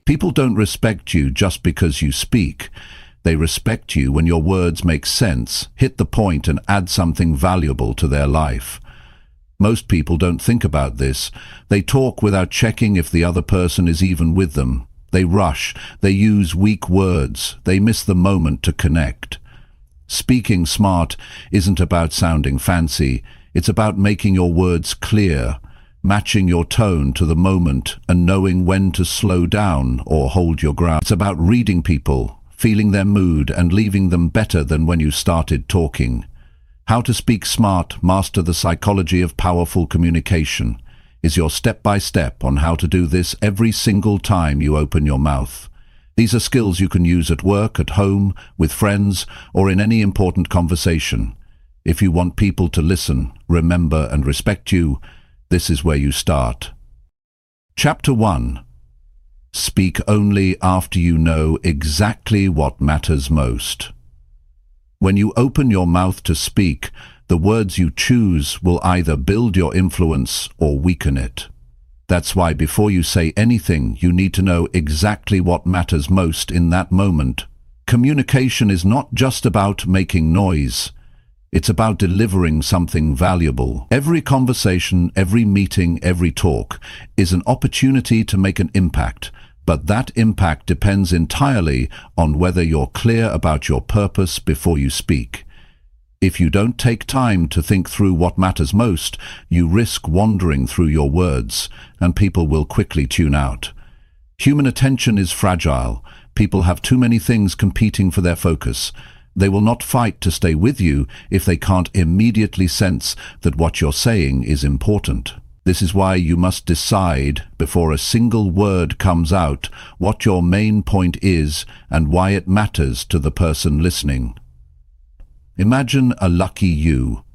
People don't respect you just because you speak. They respect you when your words make sense, hit the point, and add something valuable to their life. Most people don't think about this. They talk without checking if the other person is even with them. They rush. They use weak words. They miss the moment to connect. Speaking smart isn't about sounding fancy. It's about making your words clear, matching your tone to the moment, and knowing when to slow down or hold your ground. It's about reading people, feeling their mood, and leaving them better than when you started talking. How to Speak Smart, Master the Psychology of Powerful Communication is your step-by-step on how to do this every single time you open your mouth. These are skills you can use at work, at home, with friends, or in any important conversation. If you want people to listen, remember, and respect you, this is where you start. Chapter 1. Speak only after you know exactly what matters most. When you open your mouth to speak, the words you choose will either build your influence or weaken it. That's why before you say anything, you need to know exactly what matters most in that moment. Communication is not just about making noise. It's about delivering something valuable. Every conversation, every meeting, every talk is an opportunity to make an impact, but that impact depends entirely on whether you're clear about your purpose before you speak. If you don't take time to think through what matters most, you risk wandering through your words, and people will quickly tune out. Human attention is fragile. People have too many things competing for their focus. They will not fight to stay with you if they can't immediately sense that what you're saying is important. This is why you must decide, before a single word comes out, what your main point is and why it matters to the person listening. Imagine a lucky you.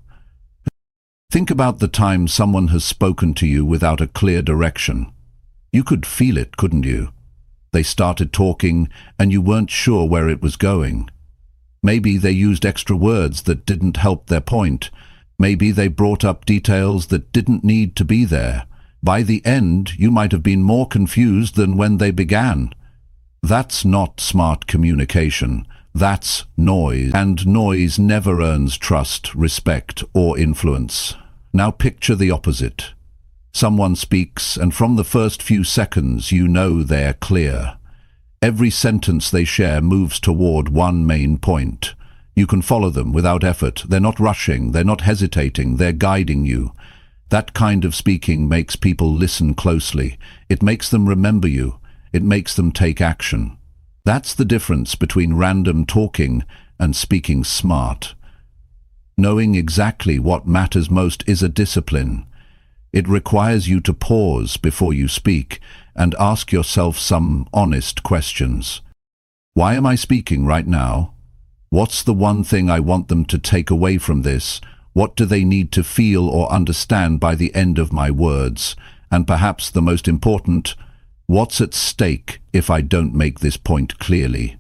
Think about the time someone has spoken to you without a clear direction. You could feel it, couldn't you? They started talking and you weren't sure where it was going. Maybe they used extra words that didn't help their point. Maybe they brought up details that didn't need to be there. By the end, you might have been more confused than when they began. That's not smart communication. That's noise. And noise never earns trust, respect, or influence. Now picture the opposite. Someone speaks, and from the first few seconds you know they're clear. Every sentence they share moves toward one main point. You can follow them without effort. They're not rushing, they're not hesitating, they're guiding you. That kind of speaking makes people listen closely. It makes them remember you. It makes them take action. That's the difference between random talking and speaking smart. Knowing exactly what matters most is a discipline. It requires you to pause before you speak and ask yourself some honest questions. Why am I speaking right now? What's the one thing I want them to take away from this? What do they need to feel or understand by the end of my words? And perhaps the most important, what's at stake if I don't make this point clearly?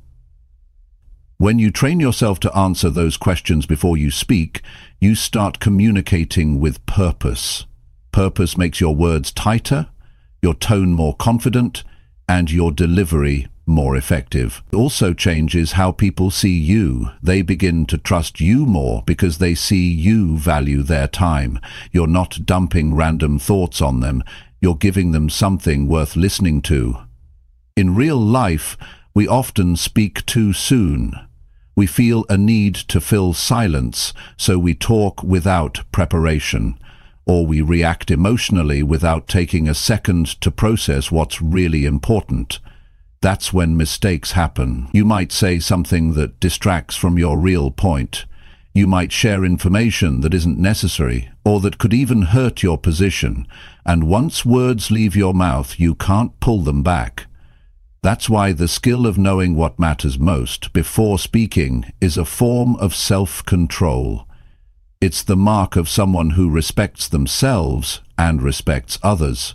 When you train yourself to answer those questions before you speak, you start communicating with purpose. Purpose makes your words tighter, your tone more confident, and your delivery more effective. It also changes how people see you. They begin to trust you more because they see you value their time. You're not dumping random thoughts on them. You're giving them something worth listening to. In real life, we often speak too soon. We feel a need to fill silence, so we talk without preparation. Or we react emotionally without taking a second to process what's really important. That's when mistakes happen. You might say something that distracts from your real point. You might share information that isn't necessary, or that could even hurt your position. And once words leave your mouth, you can't pull them back. That's why the skill of knowing what matters most before speaking is a form of self-control. It's the mark of someone who respects themselves and respects others.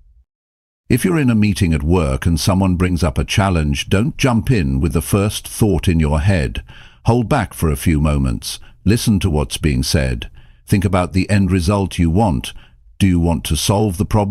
If you're in a meeting at work and someone brings up a challenge, don't jump in with the first thought in your head. Hold back for a few moments. Listen to what's being said. Think about the end result you want. Do you want to solve the problem?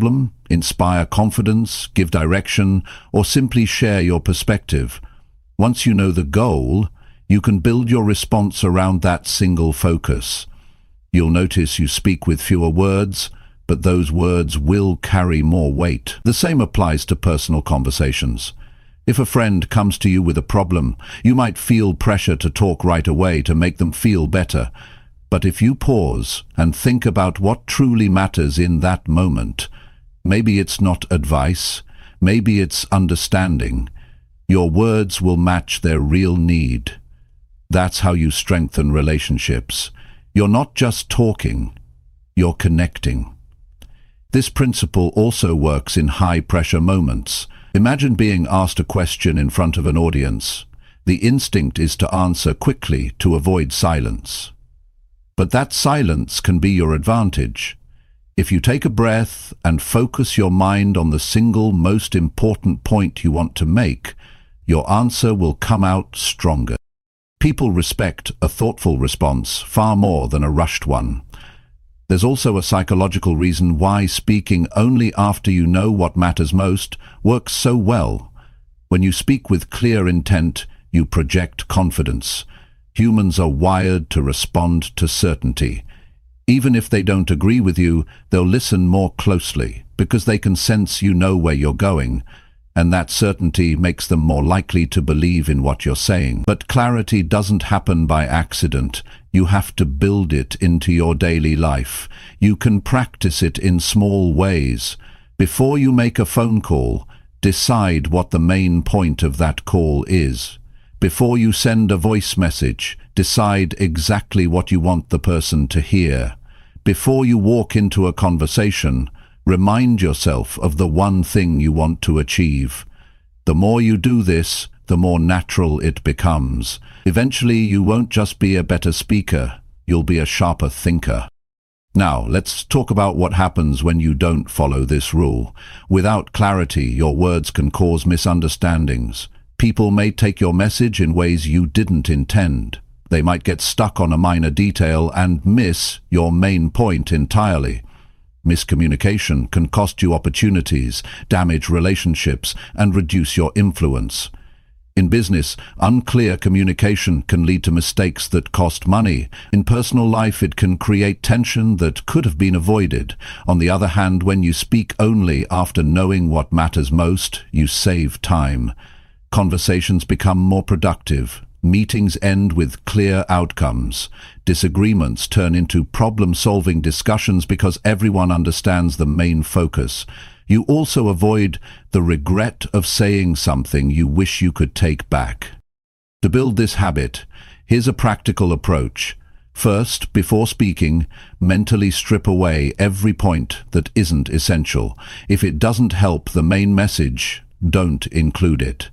inspire confidence, give direction, or simply share your perspective. Once you know the goal, you can build your response around that single focus. You'll notice you speak with fewer words, but those words will carry more weight. The same applies to personal conversations. If a friend comes to you with a problem, you might feel pressure to talk right away to make them feel better. But if you pause and think about what truly matters in that moment, maybe it's not advice, maybe it's understanding, your words will match their real need. That's how you strengthen relationships. You're not just talking, you're connecting. This principle also works in high-pressure moments. Imagine being asked a question in front of an audience. The instinct is to answer quickly to avoid silence. But that silence can be your advantage. If you take a breath and focus your mind on the single most important point you want to make, your answer will come out stronger. People respect a thoughtful response far more than a rushed one. There's also a psychological reason why speaking only after you know what matters most works so well. When you speak with clear intent, you project confidence. Humans are wired to respond to certainty. Even if they don't agree with you, they'll listen more closely because they can sense you know where you're going, and that certainty makes them more likely to believe in what you're saying. But clarity doesn't happen by accident. You have to build it into your daily life. You can practice it in small ways. Before you make a phone call, decide what the main point of that call is. Before you send a voice message, decide exactly what you want the person to hear. Before you walk into a conversation, remind yourself of the one thing you want to achieve. The more you do this, the more natural it becomes. Eventually, you won't just be a better speaker, you'll be a sharper thinker. Now, let's talk about what happens when you don't follow this rule. Without clarity, your words can cause misunderstandings. People may take your message in ways you didn't intend. They might get stuck on a minor detail and miss your main point entirely. Miscommunication can cost you opportunities, damage relationships, and reduce your influence. In business, unclear communication can lead to mistakes that cost money. In personal life, it can create tension that could have been avoided. On the other hand, when you speak only after knowing what matters most, you save time. Conversations become more productive. Meetings end with clear outcomes. Disagreements turn into problem-solving discussions because everyone understands the main focus. You also avoid the regret of saying something you wish you could take back. To build this habit, here's a practical approach. First, before speaking, mentally strip away every point that isn't essential. If it doesn't help the main message, don't include it.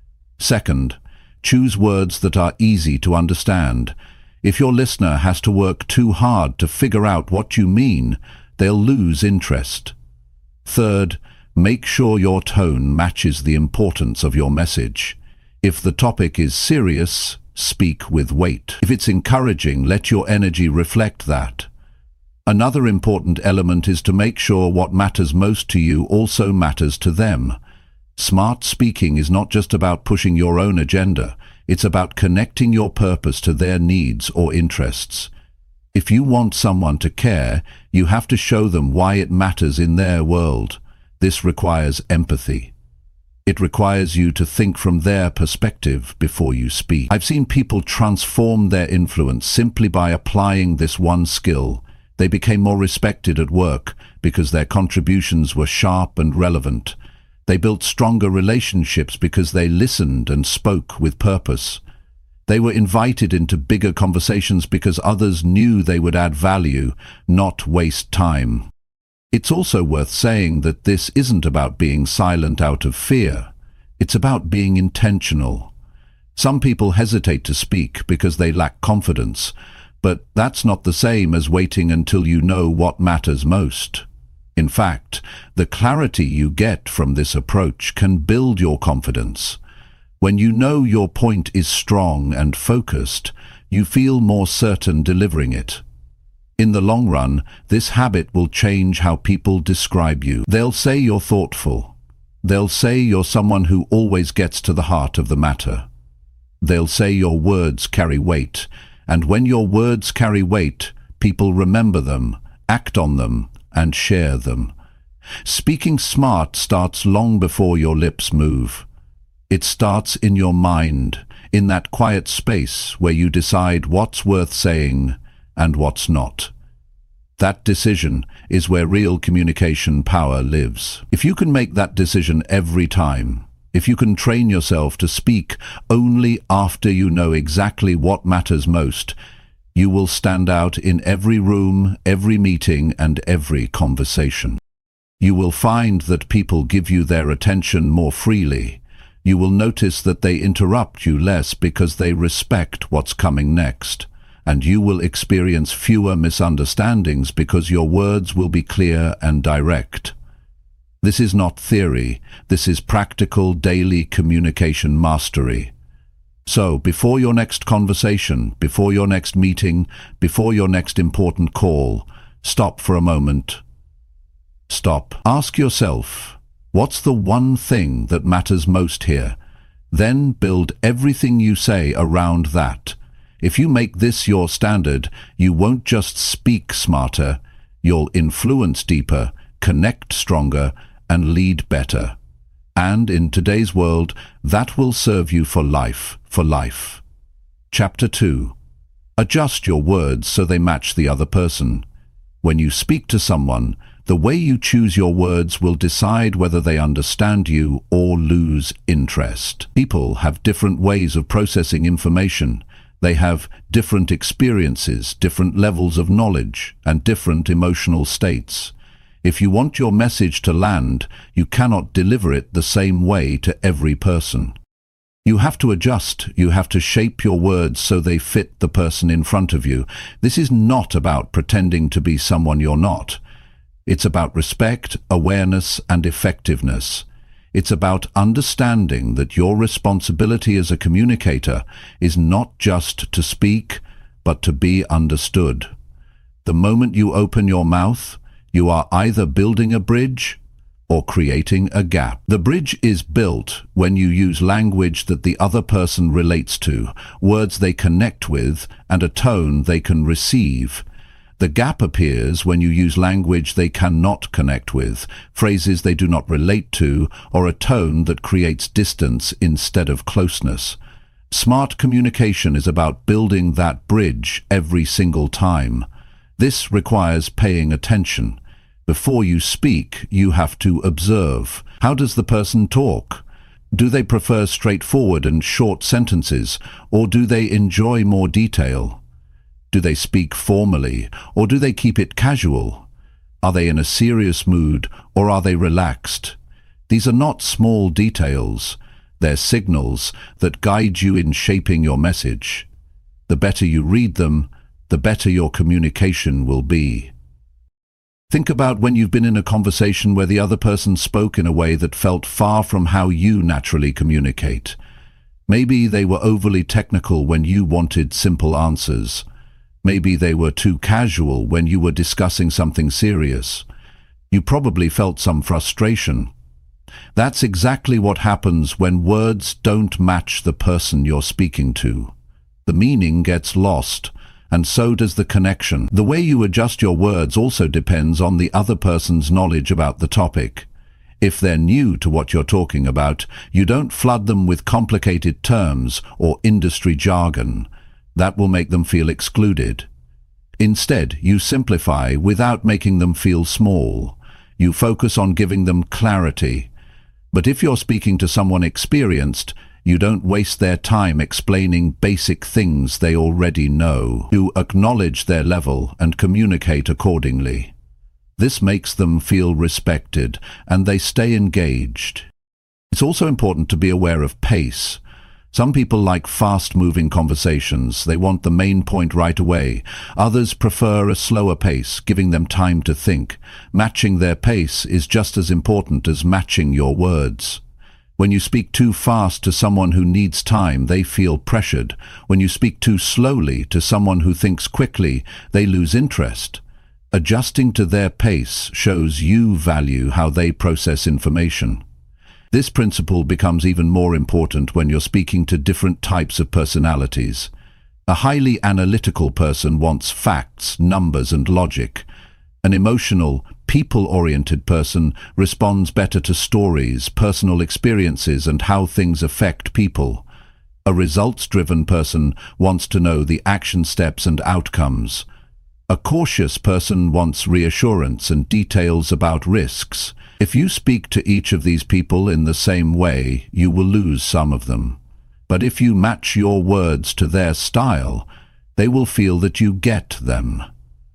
Second, choose words that are easy to understand. If your listener has to work too hard to figure out what you mean, they'll lose interest. Third, make sure your tone matches the importance of your message. If the topic is serious, speak with weight. If it's encouraging, let your energy reflect that. Another important element is to make sure what matters most to you also matters to them. Smart speaking is not just about pushing your own agenda. It's about connecting your purpose to their needs or interests. If you want someone to care, you have to show them why it matters in their world. This requires empathy. It requires you to think from their perspective before you speak. I've seen people transform their influence simply by applying this one skill. They became more respected at work because their contributions were sharp and relevant. They built stronger relationships because they listened and spoke with purpose. They were invited into bigger conversations because others knew they would add value, not waste time. It's also worth saying that this isn't about being silent out of fear. It's about being intentional. Some people hesitate to speak because they lack confidence, but that's not the same as waiting until you know what matters most. In fact, the clarity you get from this approach can build your confidence. When you know your point is strong and focused, you feel more certain delivering it. In the long run, this habit will change how people describe you. They'll say you're thoughtful. They'll say you're someone who always gets to the heart of the matter. They'll say your words carry weight, and when your words carry weight, people remember them, act on them, and share them. Speaking smart starts long before your lips move. It starts in your mind, in that quiet space where you decide what's worth saying and what's not. That decision is where real communication power lives. If you can make that decision every time, if you can train yourself to speak only after you know exactly what matters most, you will stand out in every room, every meeting, and every conversation. You will find that people give you their attention more freely. You will notice that they interrupt you less because they respect what's coming next. And you will experience fewer misunderstandings because your words will be clear and direct. This is not theory. This is practical daily communication mastery. So, before your next conversation, before your next meeting, before your next important call, stop for a moment. Stop. Ask yourself, what's the one thing that matters most here? Then build everything you say around that. If you make this your standard, you won't just speak smarter, you'll influence deeper, connect stronger, and lead better. And in today's world, that will serve you for life, for life. Chapter 2. Adjust your words so they match the other person. When you speak to someone, the way you choose your words will decide whether they understand you or lose interest. People have different ways of processing information. They have different experiences, different levels of knowledge, and different emotional states. If you want your message to land, you cannot deliver it the same way to every person. You have to adjust, you have to shape your words so they fit the person in front of you. This is not about pretending to be someone you're not. It's about respect, awareness, and effectiveness. It's about understanding that your responsibility as a communicator is not just to speak, but to be understood. The moment you open your mouth, you are either building a bridge or creating a gap. The bridge is built when you use language that the other person relates to, words they connect with, and a tone they can receive. The gap appears when you use language they cannot connect with, phrases they do not relate to, or a tone that creates distance instead of closeness. Smart communication is about building that bridge every single time. This requires paying attention. Before you speak, you have to observe. How does the person talk? Do they prefer straightforward and short sentences, or do they enjoy more detail? Do they speak formally, or do they keep it casual? Are they in a serious mood, or are they relaxed? These are not small details. They're signals that guide you in shaping your message. The better you read them, the better your communication will be. Think about when you've been in a conversation where the other person spoke in a way that felt far from how you naturally communicate. Maybe they were overly technical when you wanted simple answers. Maybe they were too casual when you were discussing something serious. You probably felt some frustration. That's exactly what happens when words don't match the person you're speaking to. The meaning gets lost, and so does the connection. The way you adjust your words also depends on the other person's knowledge about the topic. If they're new to what you're talking about, you don't flood them with complicated terms or industry jargon. That will make them feel excluded. Instead, you simplify without making them feel small. You focus on giving them clarity. But if you're speaking to someone experienced, you don't waste their time explaining basic things they already know. You acknowledge their level and communicate accordingly. This makes them feel respected, and they stay engaged. It's also important to be aware of pace. Some people like fast-moving conversations. They want the main point right away. Others prefer a slower pace, giving them time to think. Matching their pace is just as important as matching your words. When you speak too fast to someone who needs time, they feel pressured. When you speak too slowly to someone who thinks quickly, they lose interest. Adjusting to their pace shows you value how they process information. This principle becomes even more important when you're speaking to different types of personalities. A highly analytical person wants facts, numbers, and logic. An emotional, people-oriented person responds better to stories, personal experiences, and how things affect people. A results-driven person wants to know the action steps and outcomes. A cautious person wants reassurance and details about risks. If you speak to each of these people in the same way, you will lose some of them. But if you match your words to their style, they will feel that you get them.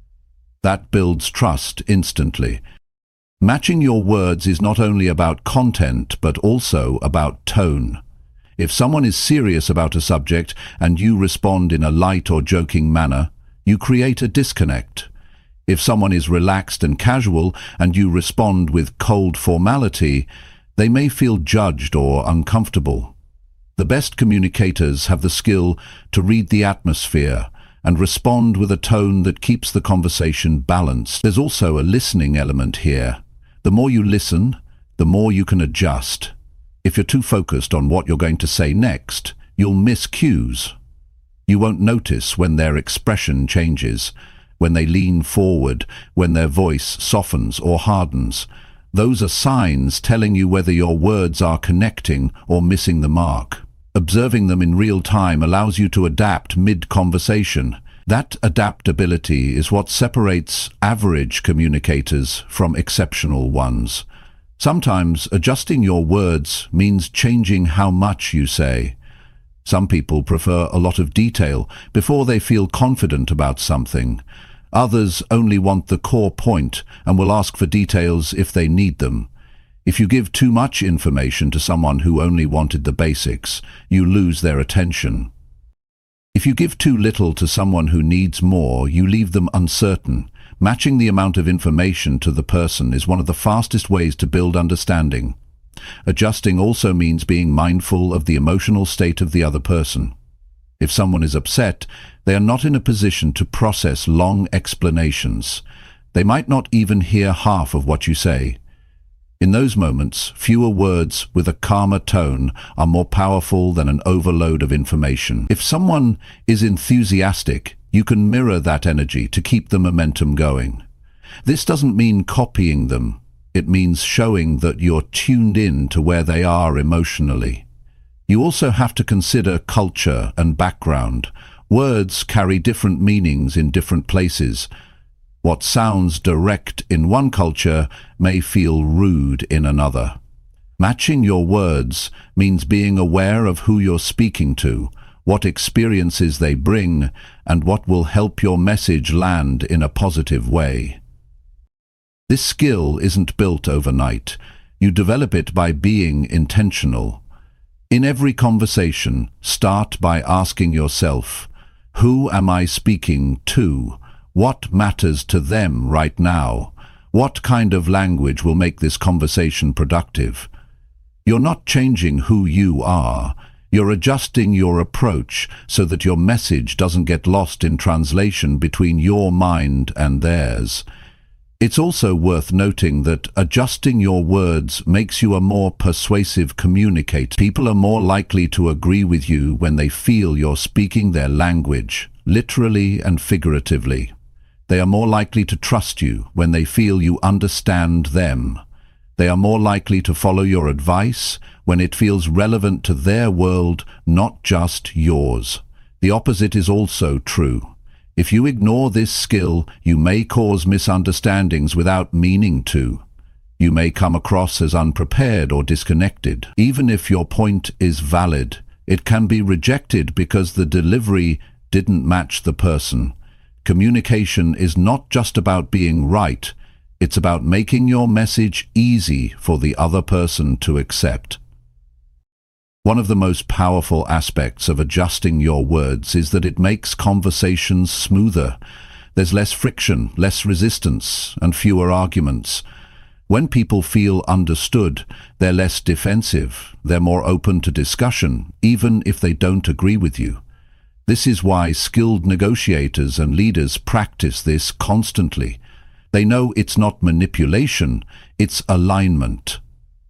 That builds trust instantly. Matching your words is not only about content, but also about tone. If someone is serious about a subject and you respond in a light or joking manner, you create a disconnect. If someone is relaxed and casual and you respond with cold formality, they may feel judged or uncomfortable. The best communicators have the skill to read the atmosphere and respond with a tone that keeps the conversation balanced. There's also a listening element here. The more you listen, the more you can adjust. If you're too focused on what you're going to say next, you'll miss cues. You won't notice when their expression changes, when they lean forward, when their voice softens or hardens. Those are signs telling you whether your words are connecting or missing the mark. Observing them in real time allows you to adapt mid-conversation. That adaptability is what separates average communicators from exceptional ones. Sometimes adjusting your words means changing how much you say. Some people prefer a lot of detail before they feel confident about something. Others only want the core point and will ask for details if they need them. If you give too much information to someone who only wanted the basics, you lose their attention. If you give too little to someone who needs more, you leave them uncertain. Matching the amount of information to the person is one of the fastest ways to build understanding. Adjusting also means being mindful of the emotional state of the other person. If someone is upset, they are not in a position to process long explanations. They might not even hear half of what you say. In those moments, fewer words with a calmer tone are more powerful than an overload of information. If someone is enthusiastic, you can mirror that energy to keep the momentum going. This doesn't mean copying them. It means showing that you're tuned in to where they are emotionally. You also have to consider culture and background. Words carry different meanings in different places. What sounds direct in one culture may feel rude in another. Matching your words means being aware of who you're speaking to, what experiences they bring, and what will help your message land in a positive way. This skill isn't built overnight. You develop it by being intentional. In every conversation, start by asking yourself, who am I speaking to? What matters to them right now? What kind of language will make this conversation productive? You're not changing who you are. You're adjusting your approach so that your message doesn't get lost in translation between your mind and theirs. It's also worth noting that adjusting your words makes you a more persuasive communicator. People are more likely to agree with you when they feel you're speaking their language, literally and figuratively. They are more likely to trust you when they feel you understand them. They are more likely to follow your advice when it feels relevant to their world, not just yours. The opposite is also true. If you ignore this skill, you may cause misunderstandings without meaning to. You may come across as unprepared or disconnected. Even if your point is valid, it can be rejected because the delivery didn't match the person. Communication is not just about being right, it's about making your message easy for the other person to accept. One of the most powerful aspects of adjusting your words is that it makes conversations smoother. There's less friction, less resistance, and fewer arguments. When people feel understood, they're less defensive, they're more open to discussion, even if they don't agree with you. This is why skilled negotiators and leaders practice this constantly. They know it's not manipulation, it's alignment.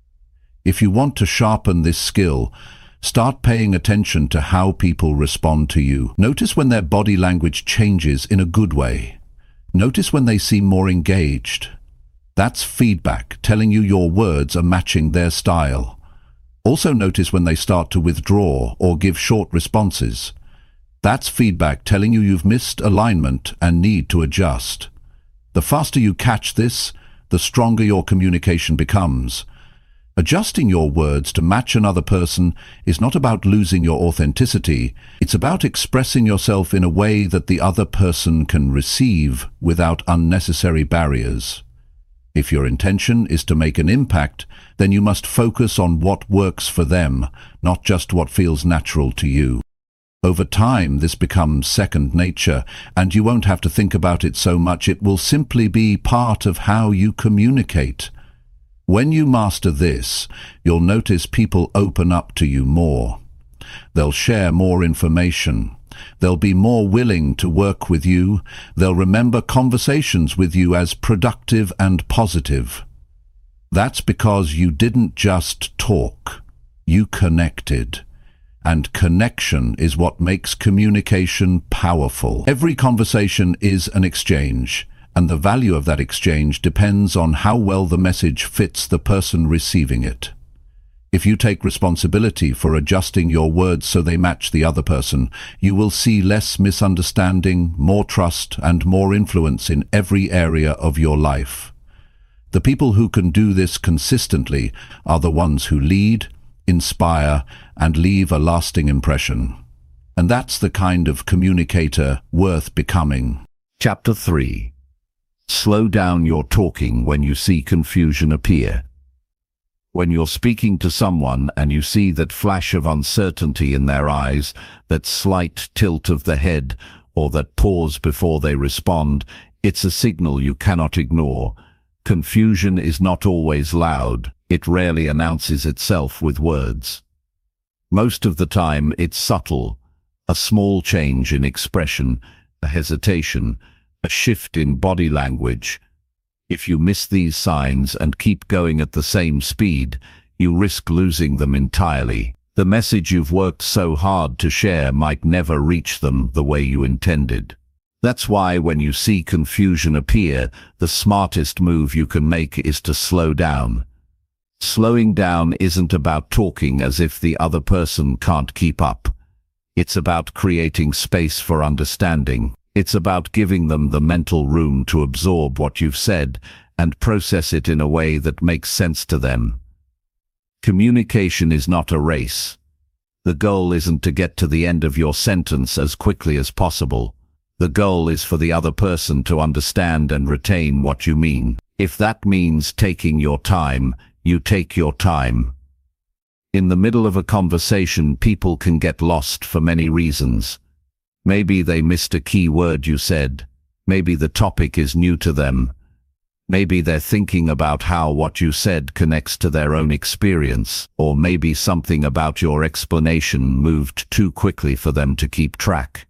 If you want to sharpen this skill, start paying attention to how people respond to you. Notice when their body language changes in a good way. Notice when they seem more engaged. That's feedback telling you your words are matching their style. Also notice when they start to withdraw or give short responses. That's feedback telling you you've missed alignment and need to adjust. The faster you catch this, the stronger your communication becomes. Adjusting your words to match another person is not about losing your authenticity. It's about expressing yourself in a way that the other person can receive without unnecessary barriers. If your intention is to make an impact, then you must focus on what works for them, not just what feels natural to you. Over time, this becomes second nature, and you won't have to think about it so much. It will simply be part of how you communicate. When you master this, you'll notice people open up to you more. They'll share more information. They'll be more willing to work with you. They'll remember conversations with you as productive and positive. That's because you didn't just talk. You connected. And connection is what makes communication powerful. Every conversation is an exchange, and the value of that exchange depends on how well the message fits the person receiving it. If you take responsibility for adjusting your words so they match the other person, you will see less misunderstanding, more trust, and more influence in every area of your life. The people who can do this consistently are the ones who lead, inspire, and leave a lasting impression. And that's the kind of communicator worth becoming. Chapter 3. Slow down your talking when you see confusion appear. When you're speaking to someone and you see that flash of uncertainty in their eyes, that slight tilt of the head, or that pause before they respond, it's a signal you cannot ignore. Confusion is not always loud. It rarely announces itself with words. Most of the time it's subtle, a small change in expression, a hesitation, a shift in body language. If you miss these signs and keep going at the same speed, you risk losing them entirely. The message you've worked so hard to share might never reach them the way you intended. That's why when you see confusion appear, the smartest move you can make is to slow down. Slowing down isn't about talking as if the other person can't keep up. It's about creating space for understanding. It's about giving them the mental room to absorb what you've said and process it in a way that makes sense to them. Communication is not a race. The goal isn't to get to the end of your sentence as quickly as possible. The goal is for the other person to understand and retain what you mean. If that means taking your time, you take your time. In the middle of a conversation, people can get lost for many reasons. Maybe they missed a key word you said. Maybe the topic is new to them. Maybe they're thinking about how what you said connects to their own experience, or maybe something about your explanation moved too quickly for them to keep track.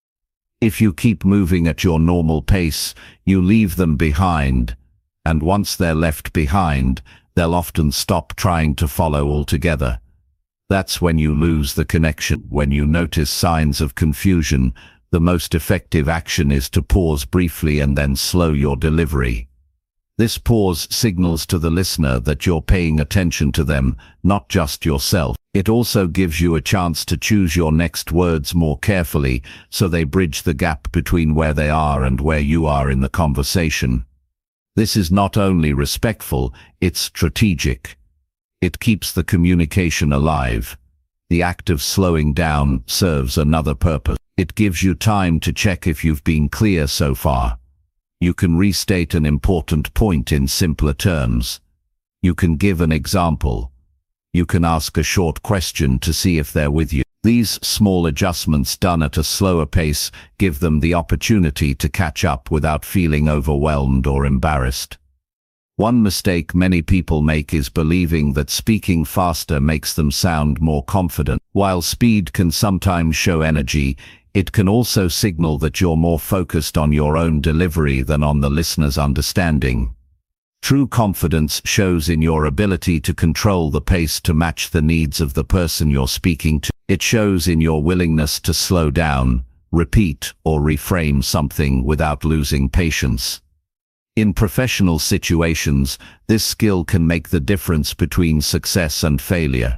If you keep moving at your normal pace, you leave them behind, and once they're left behind, they'll often stop trying to follow altogether. That's when you lose the connection. When you notice signs of confusion, the most effective action is to pause briefly and then slow your delivery. This pause signals to the listener that you're paying attention to them, not just yourself. It also gives you a chance to choose your next words more carefully, so they bridge the gap between where they are and where you are in the conversation. This is not only respectful, it's strategic. It keeps the communication alive. The act of slowing down serves another purpose. It gives you time to check if you've been clear so far. You can restate an important point in simpler terms. You can give an example. You can ask a short question to see if they're with you. These small adjustments done at a slower pace give them the opportunity to catch up without feeling overwhelmed or embarrassed. One mistake many people make is believing that speaking faster makes them sound more confident. While speed can sometimes show energy, it can also signal that you're more focused on your own delivery than on the listener's understanding. True confidence shows in your ability to control the pace to match the needs of the person you're speaking to. It shows in your willingness to slow down, repeat, or reframe something without losing patience. In professional situations, this skill can make the difference between success and failure.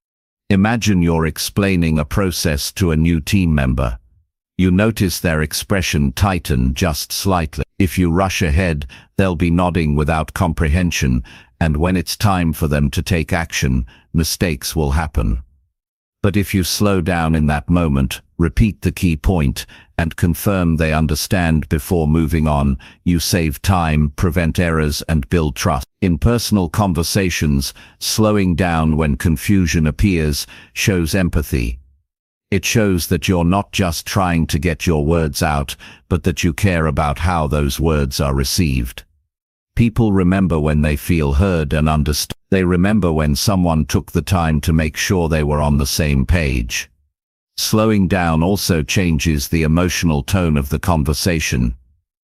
Imagine you're explaining a process to a new team member. You notice their expression tighten just slightly. If you rush ahead, they'll be nodding without comprehension, and when it's time for them to take action, mistakes will happen. But if you slow down in that moment, repeat the key point, and confirm they understand before moving on, you save time, prevent errors, and build trust. In personal conversations, slowing down when confusion appears shows empathy. It shows that you're not just trying to get your words out, but that you care about how those words are received. People remember when they feel heard and understood. They remember when someone took the time to make sure they were on the same page. Slowing down also changes the emotional tone of the conversation.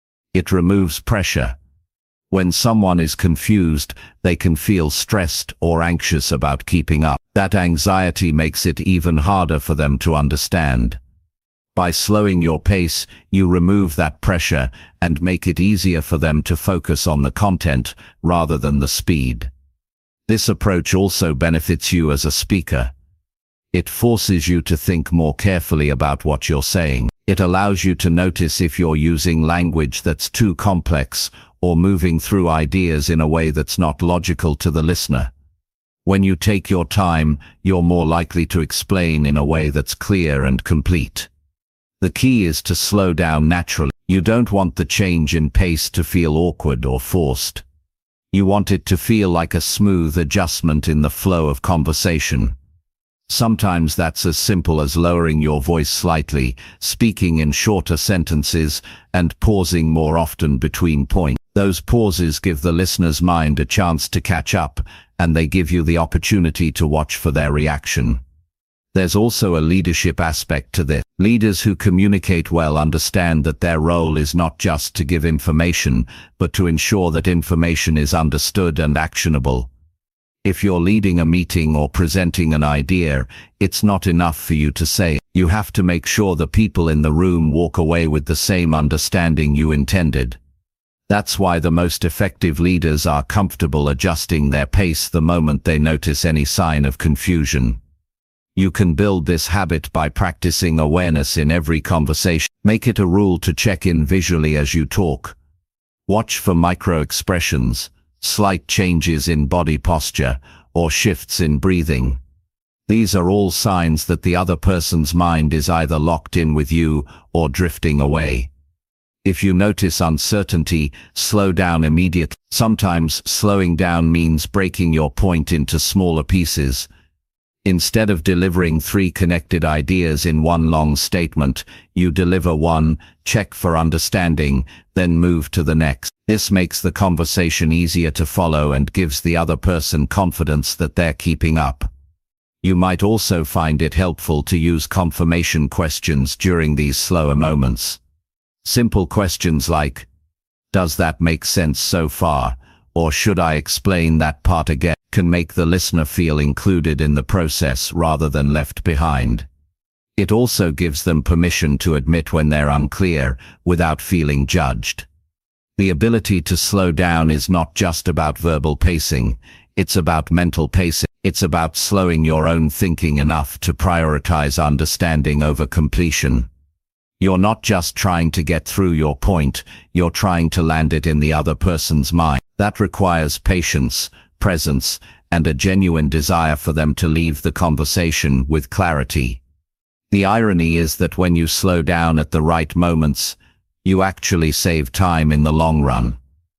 It removes pressure. When someone is confused, they can feel stressed or anxious about keeping up. That anxiety makes it even harder for them to understand. By slowing your pace, you remove that pressure and make it easier for them to focus on the content rather than the speed. This approach also benefits you as a speaker. It forces you to think more carefully about what you're saying. It allows you to notice if you're using language that's too complex or moving through ideas in a way that's not logical to the listener. When you take your time, you're more likely to explain in a way that's clear and complete. The key is to slow down naturally. You don't want the change in pace to feel awkward or forced. You want it to feel like a smooth adjustment in the flow of conversation. Sometimes that's as simple as lowering your voice slightly, speaking in shorter sentences, and pausing more often between points. Those pauses give the listener's mind a chance to catch up, and they give you the opportunity to watch for their reaction. There's also a leadership aspect to this. Leaders who communicate well understand that their role is not just to give information, but to ensure that information is understood and actionable. If you're leading a meeting or presenting an idea, it's not enough for you to say. You have to make sure the people in the room walk away with the same understanding you intended. That's why the most effective leaders are comfortable adjusting their pace the moment they notice any sign of confusion. You can build this habit by practicing awareness in every conversation. Make it a rule to check in visually as you talk. Watch for micro-expressions, slight changes in body posture, or shifts in breathing. These are all signs that the other person's mind is either locked in with you or drifting away. If you notice uncertainty, slow down immediately. Sometimes slowing down means breaking your point into smaller pieces. Instead of delivering 3 connected ideas in one long statement, you deliver one, check for understanding, then move to the next. This makes the conversation easier to follow and gives the other person confidence that they're keeping up. You might also find it helpful to use confirmation questions during these slower moments. Simple questions like, "Does that make sense so far?" or "Should I explain that part again?" can make the listener feel included in the process rather than left behind. It also gives them permission to admit when they're unclear without feeling judged. The ability to slow down is not just about verbal pacing, it's about mental pacing. It's about slowing your own thinking enough to prioritize understanding over completion. You're not just trying to get through your point, you're trying to land it in the other person's mind. That requires patience, presence, and a genuine desire for them to leave the conversation with clarity. The irony is that when you slow down at the right moments, you actually save time in the long run.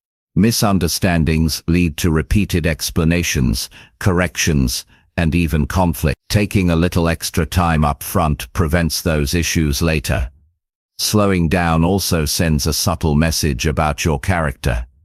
Misunderstandings lead to repeated explanations, corrections, and even conflict. Taking a little extra time up front prevents those issues later. Slowing down also sends a subtle message about your character.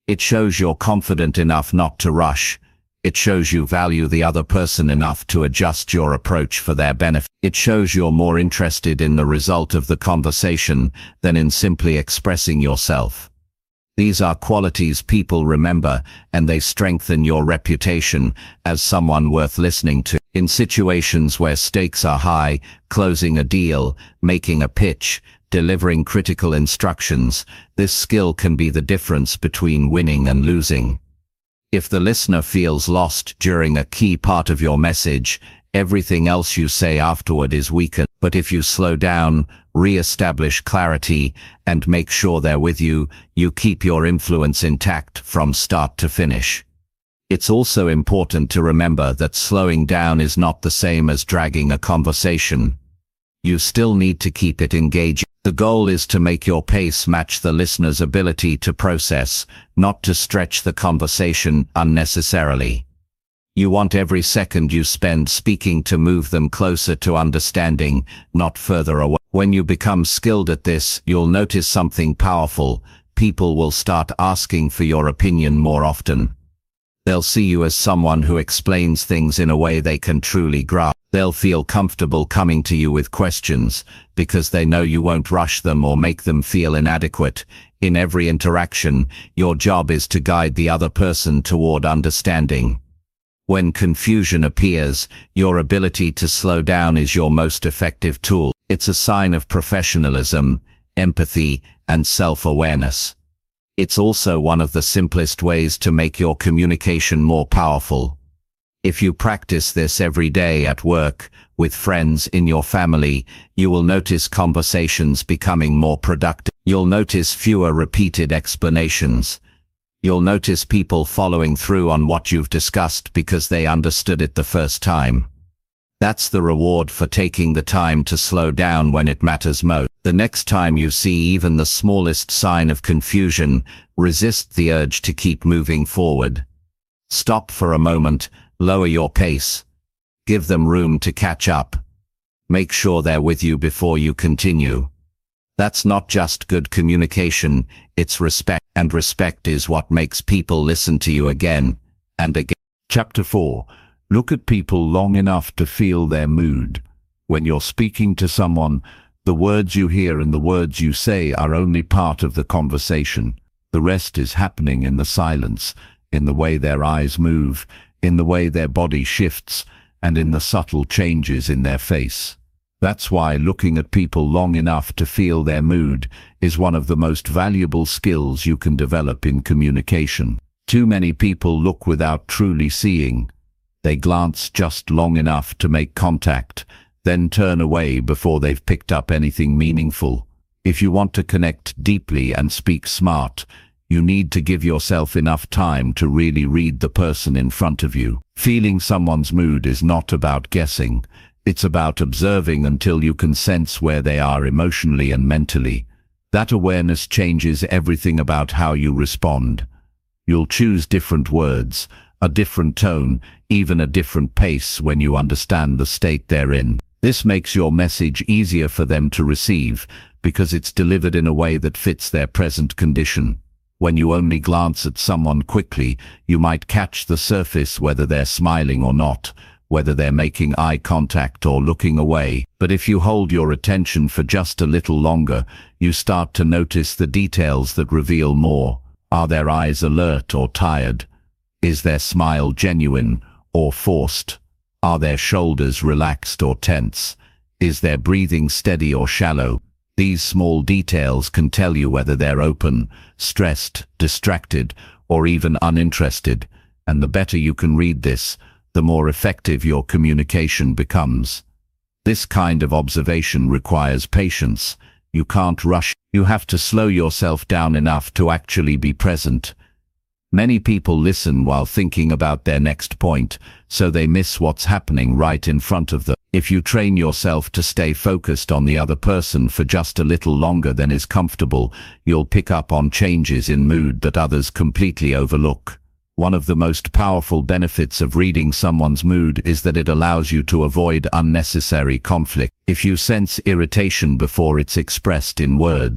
It shows you're confident enough not to rush. It shows you value the other person enough to adjust your approach for their benefit. It shows you're more interested in the result of the conversation than in simply expressing yourself. These are qualities people remember, and they strengthen your reputation as someone worth listening to. In situations where stakes are high, closing a deal, making a pitch, delivering critical instructions, this skill can be the difference between winning and losing. If the listener feels lost during a key part of your message, everything else you say afterward is weakened. But if you slow down, re-establish clarity, and make sure they're with you, you keep your influence intact from start to finish. It's also important to remember that slowing down is not the same as dragging a conversation. You still need to keep it engaging. The goal is to make your pace match the listener's ability to process, not to stretch the conversation unnecessarily. You want every second you spend speaking to move them closer to understanding, not further away. When you become skilled at this, you'll notice something powerful. People will start asking for your opinion more often. They'll see you as someone who explains things in a way they can truly grasp. They'll feel comfortable coming to you with questions because they know you won't rush them or make them feel inadequate. In every interaction, your job is to guide the other person toward understanding. When confusion appears, your ability to slow down is your most effective tool. It's a sign of professionalism, empathy, and self-awareness. It's also one of the simplest ways to make your communication more powerful. If you practice this every day at work, with friends, in your family, you will notice conversations becoming more productive. You'll notice fewer repeated explanations. You'll notice people following through on what you've discussed because they understood it the first time. That's the reward for taking the time to slow down when it matters most. The next time you see even the smallest sign of confusion, resist the urge to keep moving forward. Stop for a moment, lower your pace. Give them room to catch up. Make sure they're with you before you continue. That's not just good communication, it's respect, and respect is what makes people listen to you again and again. Chapter 4. Look at people long enough to feel their mood. When you're speaking to someone, the words you hear and the words you say are only part of the conversation. The rest is happening in the silence, in the way their eyes move, in the way their body shifts, and in the subtle changes in their face. That's why looking at people long enough to feel their mood is one of the most valuable skills you can develop in communication. Too many people look without truly seeing. They glance just long enough to make contact, then turn away before they've picked up anything meaningful. If you want to connect deeply and speak smart, you need to give yourself enough time to really read the person in front of you. Feeling someone's mood is not about guessing. It's about observing until you can sense where they are emotionally and mentally. That awareness changes everything about how you respond. You'll choose different words, a different tone, even a different pace when you understand the state they're in. This makes your message easier for them to receive because it's delivered in a way that fits their present condition. When you only glance at someone quickly, you might catch the surface, whether they're smiling or not, whether they're making eye contact or looking away. But if you hold your attention for just a little longer, you start to notice the details that reveal more. Are their eyes alert or tired? Is their smile genuine or forced? Are their shoulders relaxed or tense? Is their breathing steady or shallow? These small details can tell you whether they're open, stressed, distracted, or even uninterested. And the better you can read this, the more effective your communication becomes. This kind of observation requires patience. You can't rush. You have to slow yourself down enough to actually be present. Many people listen while thinking about their next point, so they miss what's happening right in front of them. If you train yourself to stay focused on the other person for just a little longer than is comfortable, you'll pick up on changes in mood that others completely overlook. One of the most powerful benefits of reading someone's mood is that it allows you to avoid unnecessary conflict. If you sense irritation before it's expressed in words,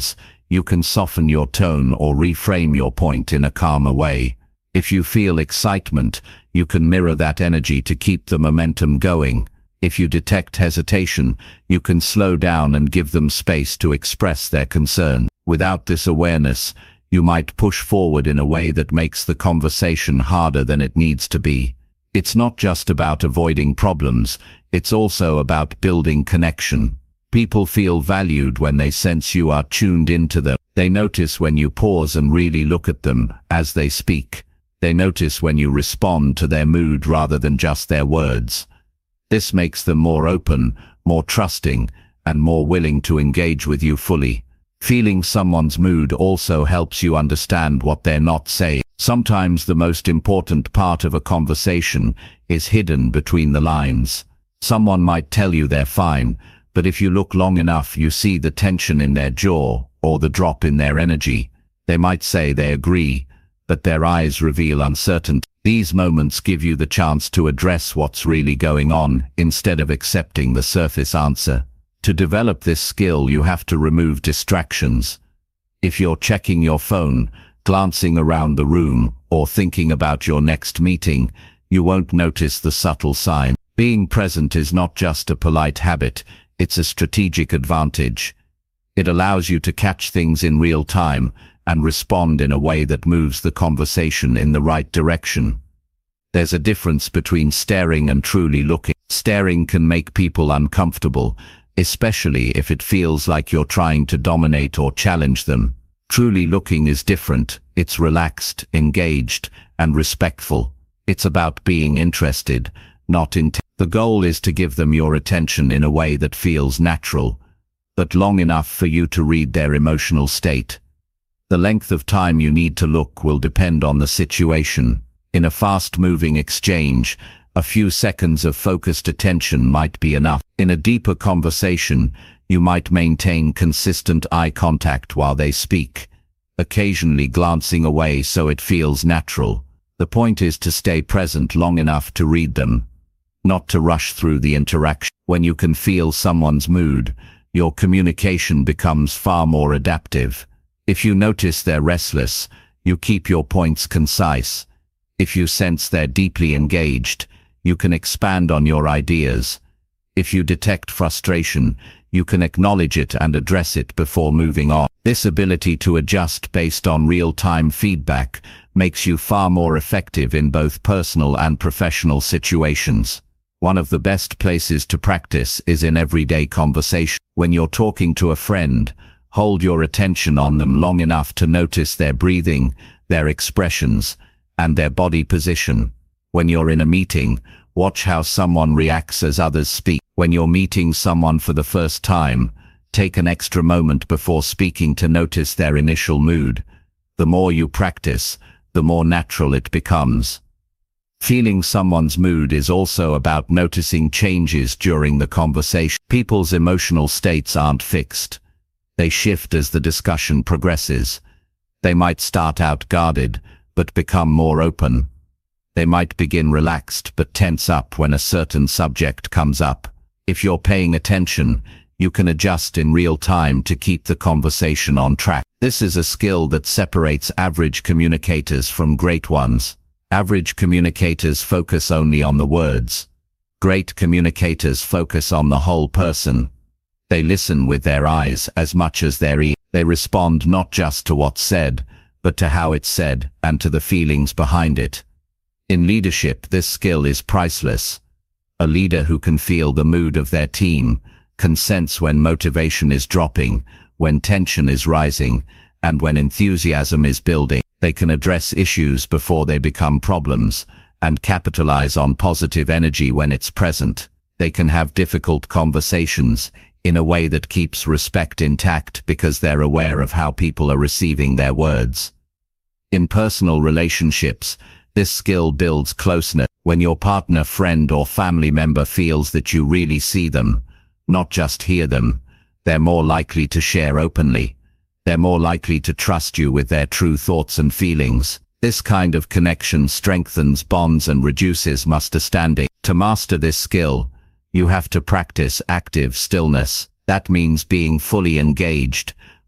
you can soften your tone or reframe your point in a calmer way. If you feel excitement, you can mirror that energy to keep the momentum going. If you detect hesitation, you can slow down and give them space to express their concern. Without this awareness, you might push forward in a way that makes the conversation harder than it needs to be. It's not just about avoiding problems, it's also about building connection. People feel valued when they sense you are tuned into them. They notice when you pause and really look at them as they speak. They notice when you respond to their mood rather than just their words. This makes them more open, more trusting, and more willing to engage with you fully. Feeling someone's mood also helps you understand what they're not saying. Sometimes the most important part of a conversation is hidden between the lines. Someone might tell you they're fine, but if you look long enough, you see the tension in their jaw or the drop in their energy. They might say they agree, but their eyes reveal uncertainty. These moments give you the chance to address what's really going on instead of accepting the surface answer. To develop this skill, you have to remove distractions. If you're checking your phone, glancing around the room, or thinking about your next meeting, you won't notice the subtle sign. Being present is not just a polite habit, it's a strategic advantage. It allows you to catch things in real time and respond in a way that moves the conversation in the right direction. There's a difference between staring and truly looking. Staring can make people uncomfortable, especially if it feels like you're trying to dominate or challenge them. Truly looking is different. It's relaxed, engaged, and respectful. It's about being interested, not intent. The goal is to give them your attention in a way that feels natural, but long enough for you to read their emotional state. The length of time you need to look will depend on the situation. In a fast-moving exchange, a few seconds of focused attention might be enough. In a deeper conversation, you might maintain consistent eye contact while they speak, occasionally glancing away so it feels natural. The point is to stay present long enough to read them, not to rush through the interaction. When you can feel someone's mood, your communication becomes far more adaptive. If you notice they're restless, you keep your points concise. If you sense they're deeply engaged, you can expand on your ideas. If you detect frustration, you can acknowledge it and address it before moving on. This ability to adjust based on real-time feedback makes you far more effective in both personal and professional situations. One of the best places to practice is in everyday conversation. When you're talking to a friend, hold your attention on them long enough to notice their breathing, their expressions, and their body position. When you're in a meeting, watch how someone reacts as others speak. When you're meeting someone for the first time, take an extra moment before speaking to notice their initial mood. The more you practice, the more natural it becomes. Feeling someone's mood is also about noticing changes during the conversation. People's emotional states aren't fixed. They shift as the discussion progresses. They might start out guarded, but become more open. They might begin relaxed but tense up when a certain subject comes up. If you're paying attention, you can adjust in real time to keep the conversation on track. This is a skill that separates average communicators from great ones. Average communicators focus only on the words. Great communicators focus on the whole person. They listen with their eyes as much as their ears. They respond not just to what's said, but to how it's said and to the feelings behind it. In leadership, this skill is priceless. A leader who can feel the mood of their team, can sense when motivation is dropping, when tension is rising, and when enthusiasm is building. They can address issues before they become problems, and capitalize on positive energy when it's present. They can have difficult conversations in a way that keeps respect intact because they're aware of how people are receiving their words. In personal relationships, this skill builds closeness. When your partner, friend, or family member feels that you really see them, not just hear them, they're more likely to share openly. They're more likely to trust you with their true thoughts and feelings. This kind of connection strengthens bonds and reduces misunderstanding. To master this skill, you have to practice active stillness. That means being fully engaged,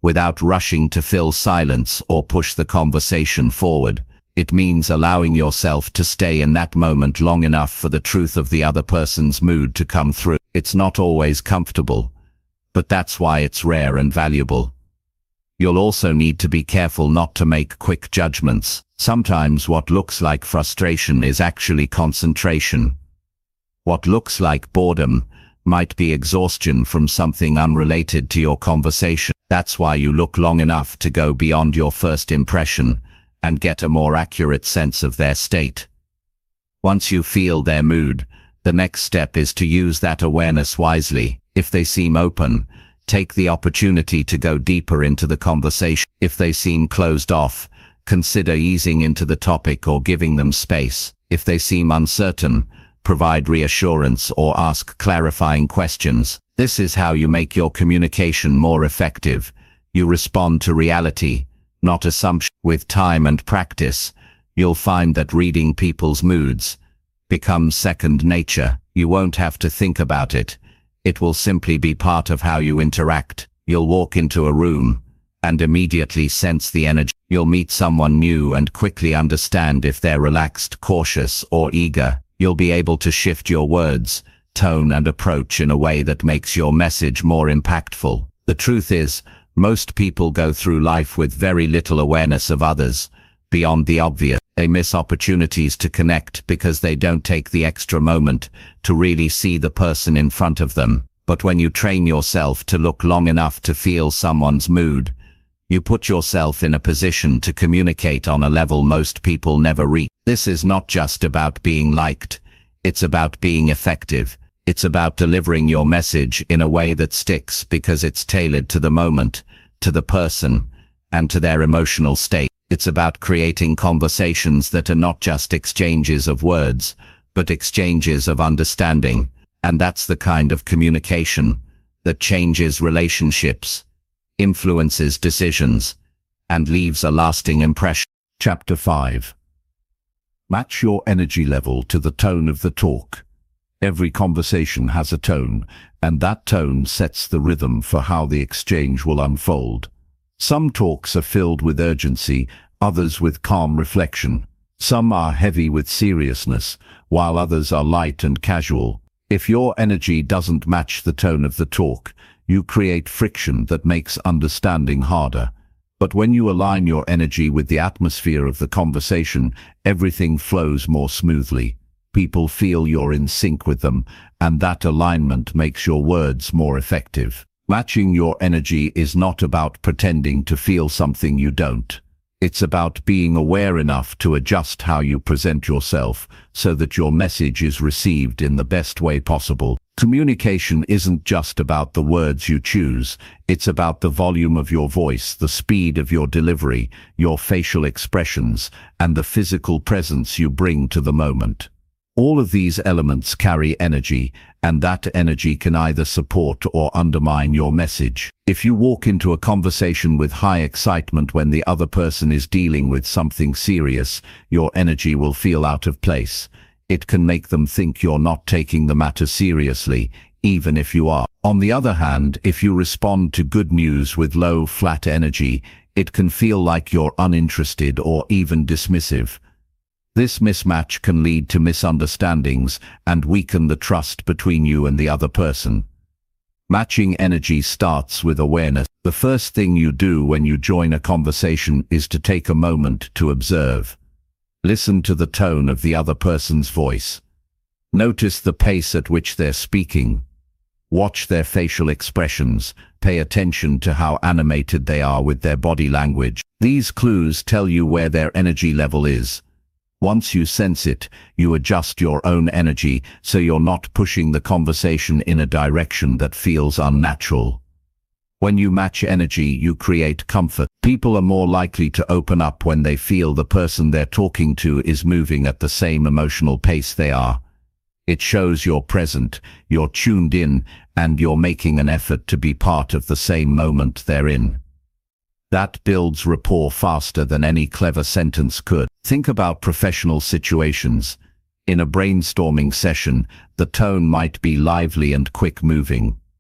without rushing to fill silence or push the conversation forward. It means allowing yourself to stay in that moment long enough for the truth of the other person's mood to come through. It's not always comfortable, but that's why it's rare and valuable. You'll also need to be careful not to make quick judgments. Sometimes what looks like frustration is actually concentration. What looks like boredom might be exhaustion from something unrelated to your conversation. That's why you look long enough to go beyond your first impression and get a more accurate sense of their state. Once you feel their mood, the next step is to use that awareness wisely. If they seem open, take the opportunity to go deeper into the conversation. If they seem closed off, consider easing into the topic or giving them space. If they seem uncertain, provide reassurance or ask clarifying questions. This is how you make your communication more effective. You respond to reality, not assumption. With time and practice, you'll find that reading people's moods becomes second nature. You won't have to think about it. It will simply be part of how you interact. You'll walk into a room and immediately sense the energy. You'll meet someone new and quickly understand if they're relaxed, cautious, or eager. You'll be able to shift your words, tone, and approach in a way that makes your message more impactful. The truth is, most people go through life with very little awareness of others, beyond the obvious. They miss opportunities to connect because they don't take the extra moment to really see the person in front of them. But when you train yourself to look long enough to feel someone's mood, you put yourself in a position to communicate on a level most people never reach. This is not just about being liked. It's about being effective. It's about delivering your message in a way that sticks because it's tailored to the moment, to the person, and to their emotional state. It's about creating conversations that are not just exchanges of words, but exchanges of understanding. And that's the kind of communication that changes relationships, influences decisions, and leaves a lasting impression. Chapter 5. Match your energy level to the tone of the talk. Every conversation has a tone, and that tone sets the rhythm for how the exchange will unfold. Some talks are filled with urgency, others with calm reflection. Some are heavy with seriousness, while others are light and casual. If your energy doesn't match the tone of the talk, you create friction that makes understanding harder. But when you align your energy with the atmosphere of the conversation, everything flows more smoothly. People feel you're in sync with them, and that alignment makes your words more effective. Matching your energy is not about pretending to feel something you don't. It's about being aware enough to adjust how you present yourself so that your message is received in the best way possible. Communication isn't just about the words you choose, it's about the volume of your voice, the speed of your delivery, your facial expressions, and the physical presence you bring to the moment. All of these elements carry energy, and that energy can either support or undermine your message. If you walk into a conversation with high excitement when the other person is dealing with something serious, your energy will feel out of place. It can make them think you're not taking the matter seriously, even if you are. On the other hand, if you respond to good news with low, flat energy, it can feel like you're uninterested or even dismissive. This mismatch can lead to misunderstandings and weaken the trust between you and the other person. Matching energy starts with awareness. The first thing you do when you join a conversation is to take a moment to observe. Listen to the tone of the other person's voice. Notice the pace at which they're speaking. Watch their facial expressions. Pay attention to how animated they are with their body language. These clues tell you where their energy level is. Once you sense it, you adjust your own energy so you're not pushing the conversation in a direction that feels unnatural. When you match energy, you create comfort. People are more likely to open up when they feel the person they're talking to is moving at the same emotional pace they are. It shows you're present, you're tuned in, and you're making an effort to be part of the same moment they're in. That builds rapport faster than any clever sentence could. Think about professional situations. In a brainstorming session, the tone might be lively and quick-moving.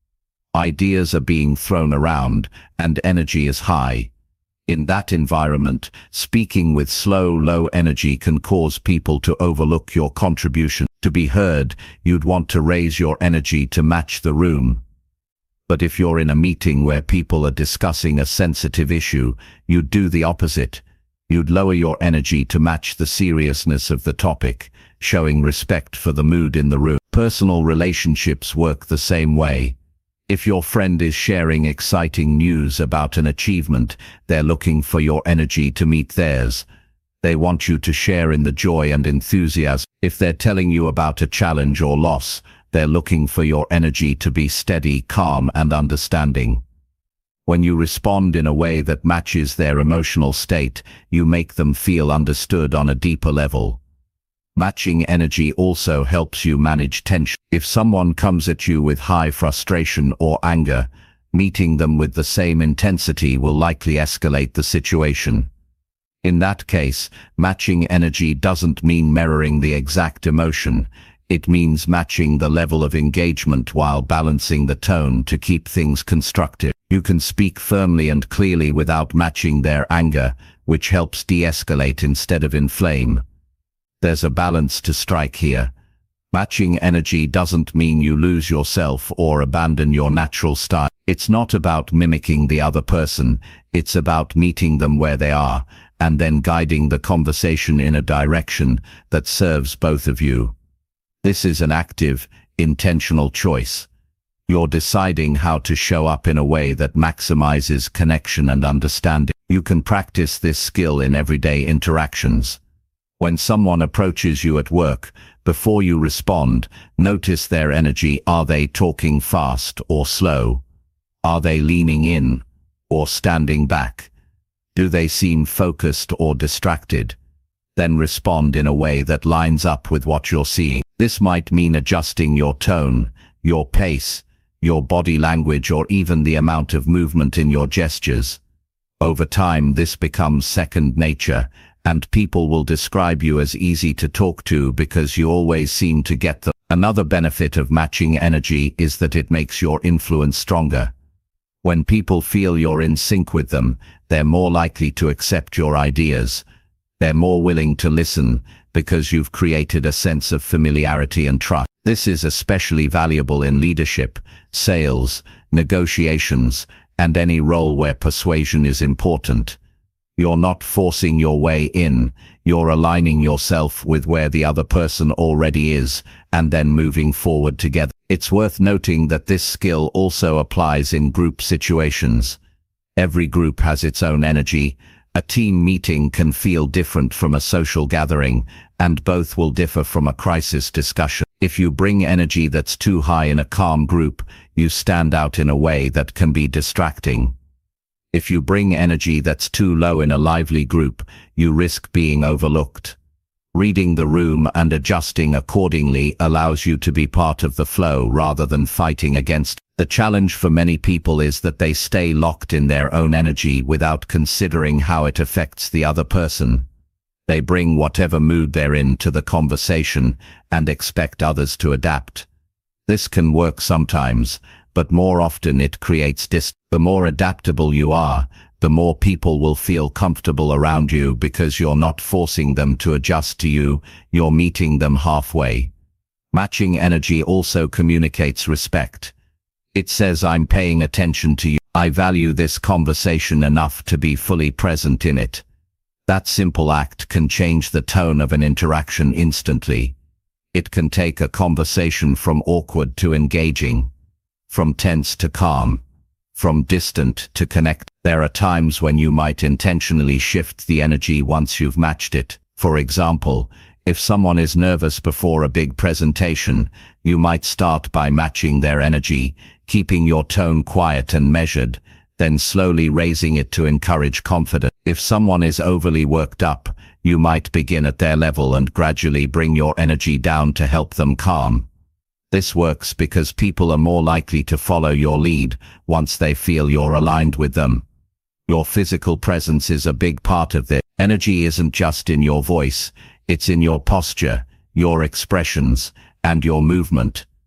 Ideas are being thrown around, and energy is high. In that environment, speaking with slow, low energy can cause people to overlook your contribution. To be heard, you'd want to raise your energy to match the room. But if you're in a meeting where people are discussing a sensitive issue, you'd do the opposite. You'd lower your energy to match the seriousness of the topic, showing respect for the mood in the room. Personal relationships work the same way. If your friend is sharing exciting news about an achievement, they're looking for your energy to meet theirs. They want you to share in the joy and enthusiasm. If they're telling you about a challenge or loss, they're looking for your energy to be steady, calm, and understanding. When you respond in a way that matches their emotional state, you make them feel understood on a deeper level. Matching energy also helps you manage tension. If someone comes at you with high frustration or anger, meeting them with the same intensity will likely escalate the situation. In that case, matching energy doesn't mean mirroring the exact emotion. It means matching the level of engagement while balancing the tone to keep things constructive. You can speak firmly and clearly without matching their anger, which helps de-escalate instead of inflame. There's a balance to strike here. Matching energy doesn't mean you lose yourself or abandon your natural style. It's not about mimicking the other person, it's about meeting them where they are, and then guiding the conversation in a direction that serves both of you. This is an active, intentional choice. You're deciding how to show up in a way that maximizes connection and understanding. You can practice this skill in everyday interactions. When someone approaches you at work, before you respond, notice their energy. Are they talking fast or slow? Are they leaning in or standing back? Do they seem focused or distracted? Then respond in a way that lines up with what you're seeing. This might mean adjusting your tone, your pace, your body language, or even the amount of movement in your gestures. Over time, this becomes second nature, and people will describe you as easy to talk to because you always seem to get them. Another benefit of matching energy is that it makes your influence stronger. When people feel you're in sync with them, they're more likely to accept your ideas. They're more willing to listen because you've created a sense of familiarity and trust. This is especially valuable in leadership, sales, negotiations, and any role where persuasion is important. You're not forcing your way in, you're aligning yourself with where the other person already is, and then moving forward together. It's worth noting that this skill also applies in group situations. Every group has its own energy. A team meeting can feel different from a social gathering, and both will differ from a crisis discussion. If you bring energy that's too high in a calm group, you stand out in a way that can be distracting. If you bring energy that's too low in a lively group, you risk being overlooked. Reading the room and adjusting accordingly allows you to be part of the flow rather than fighting against. The challenge for many people is that they stay locked in their own energy without considering how it affects the other person. They bring whatever mood they're in to the conversation and expect others to adapt. This can work sometimes, but more often it creates distance. The more adaptable you are, the more people will feel comfortable around you because you're not forcing them to adjust to you, you're meeting them halfway. Matching energy also communicates respect. It says, I'm paying attention to you. I value this conversation enough to be fully present in it. That simple act can change the tone of an interaction instantly. It can take a conversation from awkward to engaging, from tense to calm, from distant to connect. There are times when you might intentionally shift the energy once you've matched it. For example, if someone is nervous before a big presentation, you might start by matching their energy, keeping your tone quiet and measured, then slowly raising it to encourage confidence. If someone is overly worked up, you might begin at their level and gradually bring your energy down to help them calm. This works because people are more likely to follow your lead once they feel you're aligned with them. Your physical presence is a big part of this. Energy isn't just in your voice, it's in your posture, your expressions, and your movement.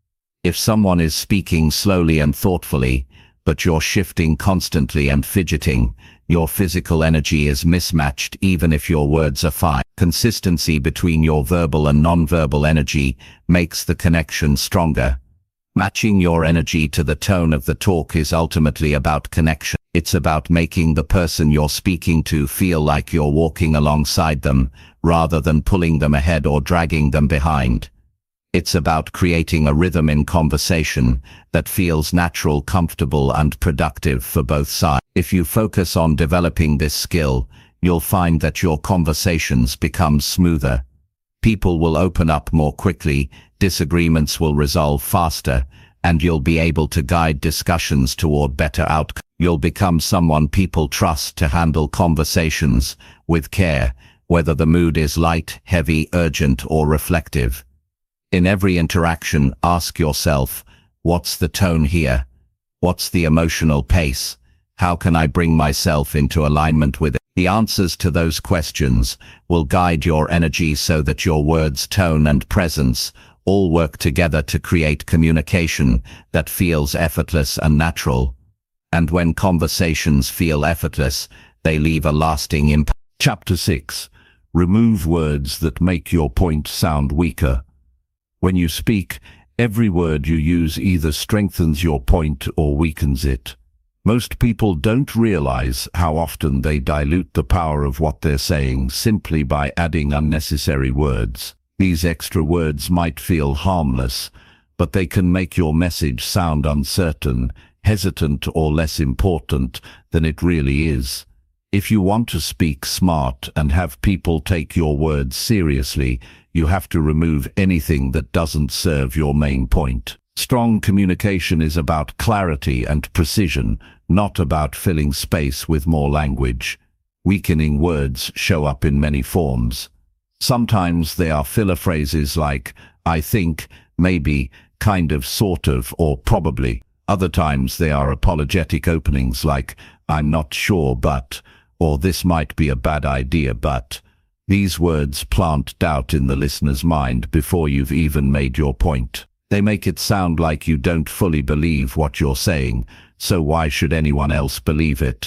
If someone is speaking slowly and thoughtfully, but you're shifting constantly and fidgeting, your physical energy is mismatched even if your words are fine. Consistency between your verbal and non-verbal energy makes the connection stronger. Matching your energy to the tone of the talk is ultimately about connection. It's about making the person you're speaking to feel like you're walking alongside them, rather than pulling them ahead or dragging them behind. It's about creating a rhythm in conversation that feels natural, comfortable, and productive for both sides. If you focus on developing this skill, you'll find that your conversations become smoother. People will open up more quickly, disagreements will resolve faster, and you'll be able to guide discussions toward better outcomes. You'll become someone people trust to handle conversations with care, whether the mood is light, heavy, urgent, or reflective. In every interaction, ask yourself, what's the tone here? What's the emotional pace? How can I bring myself into alignment with it? The answers to those questions will guide your energy so that your words, tone, and presence all work together to create communication that feels effortless and natural. And when conversations feel effortless, they leave a lasting impact. Chapter 6. Remove words that make your point sound weaker. When you speak, every word you use either strengthens your point or weakens it. Most people don't realize how often they dilute the power of what they're saying simply by adding unnecessary words. These extra words might feel harmless, but they can make your message sound uncertain, hesitant, or less important than it really is. If you want to speak smart and have people take your words seriously, you have to remove anything that doesn't serve your main point. Strong communication is about clarity and precision, not about filling space with more language. Weakening words show up in many forms. Sometimes they are filler phrases like, I think, maybe, kind of, sort of, or probably. Other times they are apologetic openings like, I'm not sure but, or this might be a bad idea but. These words plant doubt in the listener's mind before you've even made your point. They make it sound like you don't fully believe what you're saying, so why should anyone else believe it?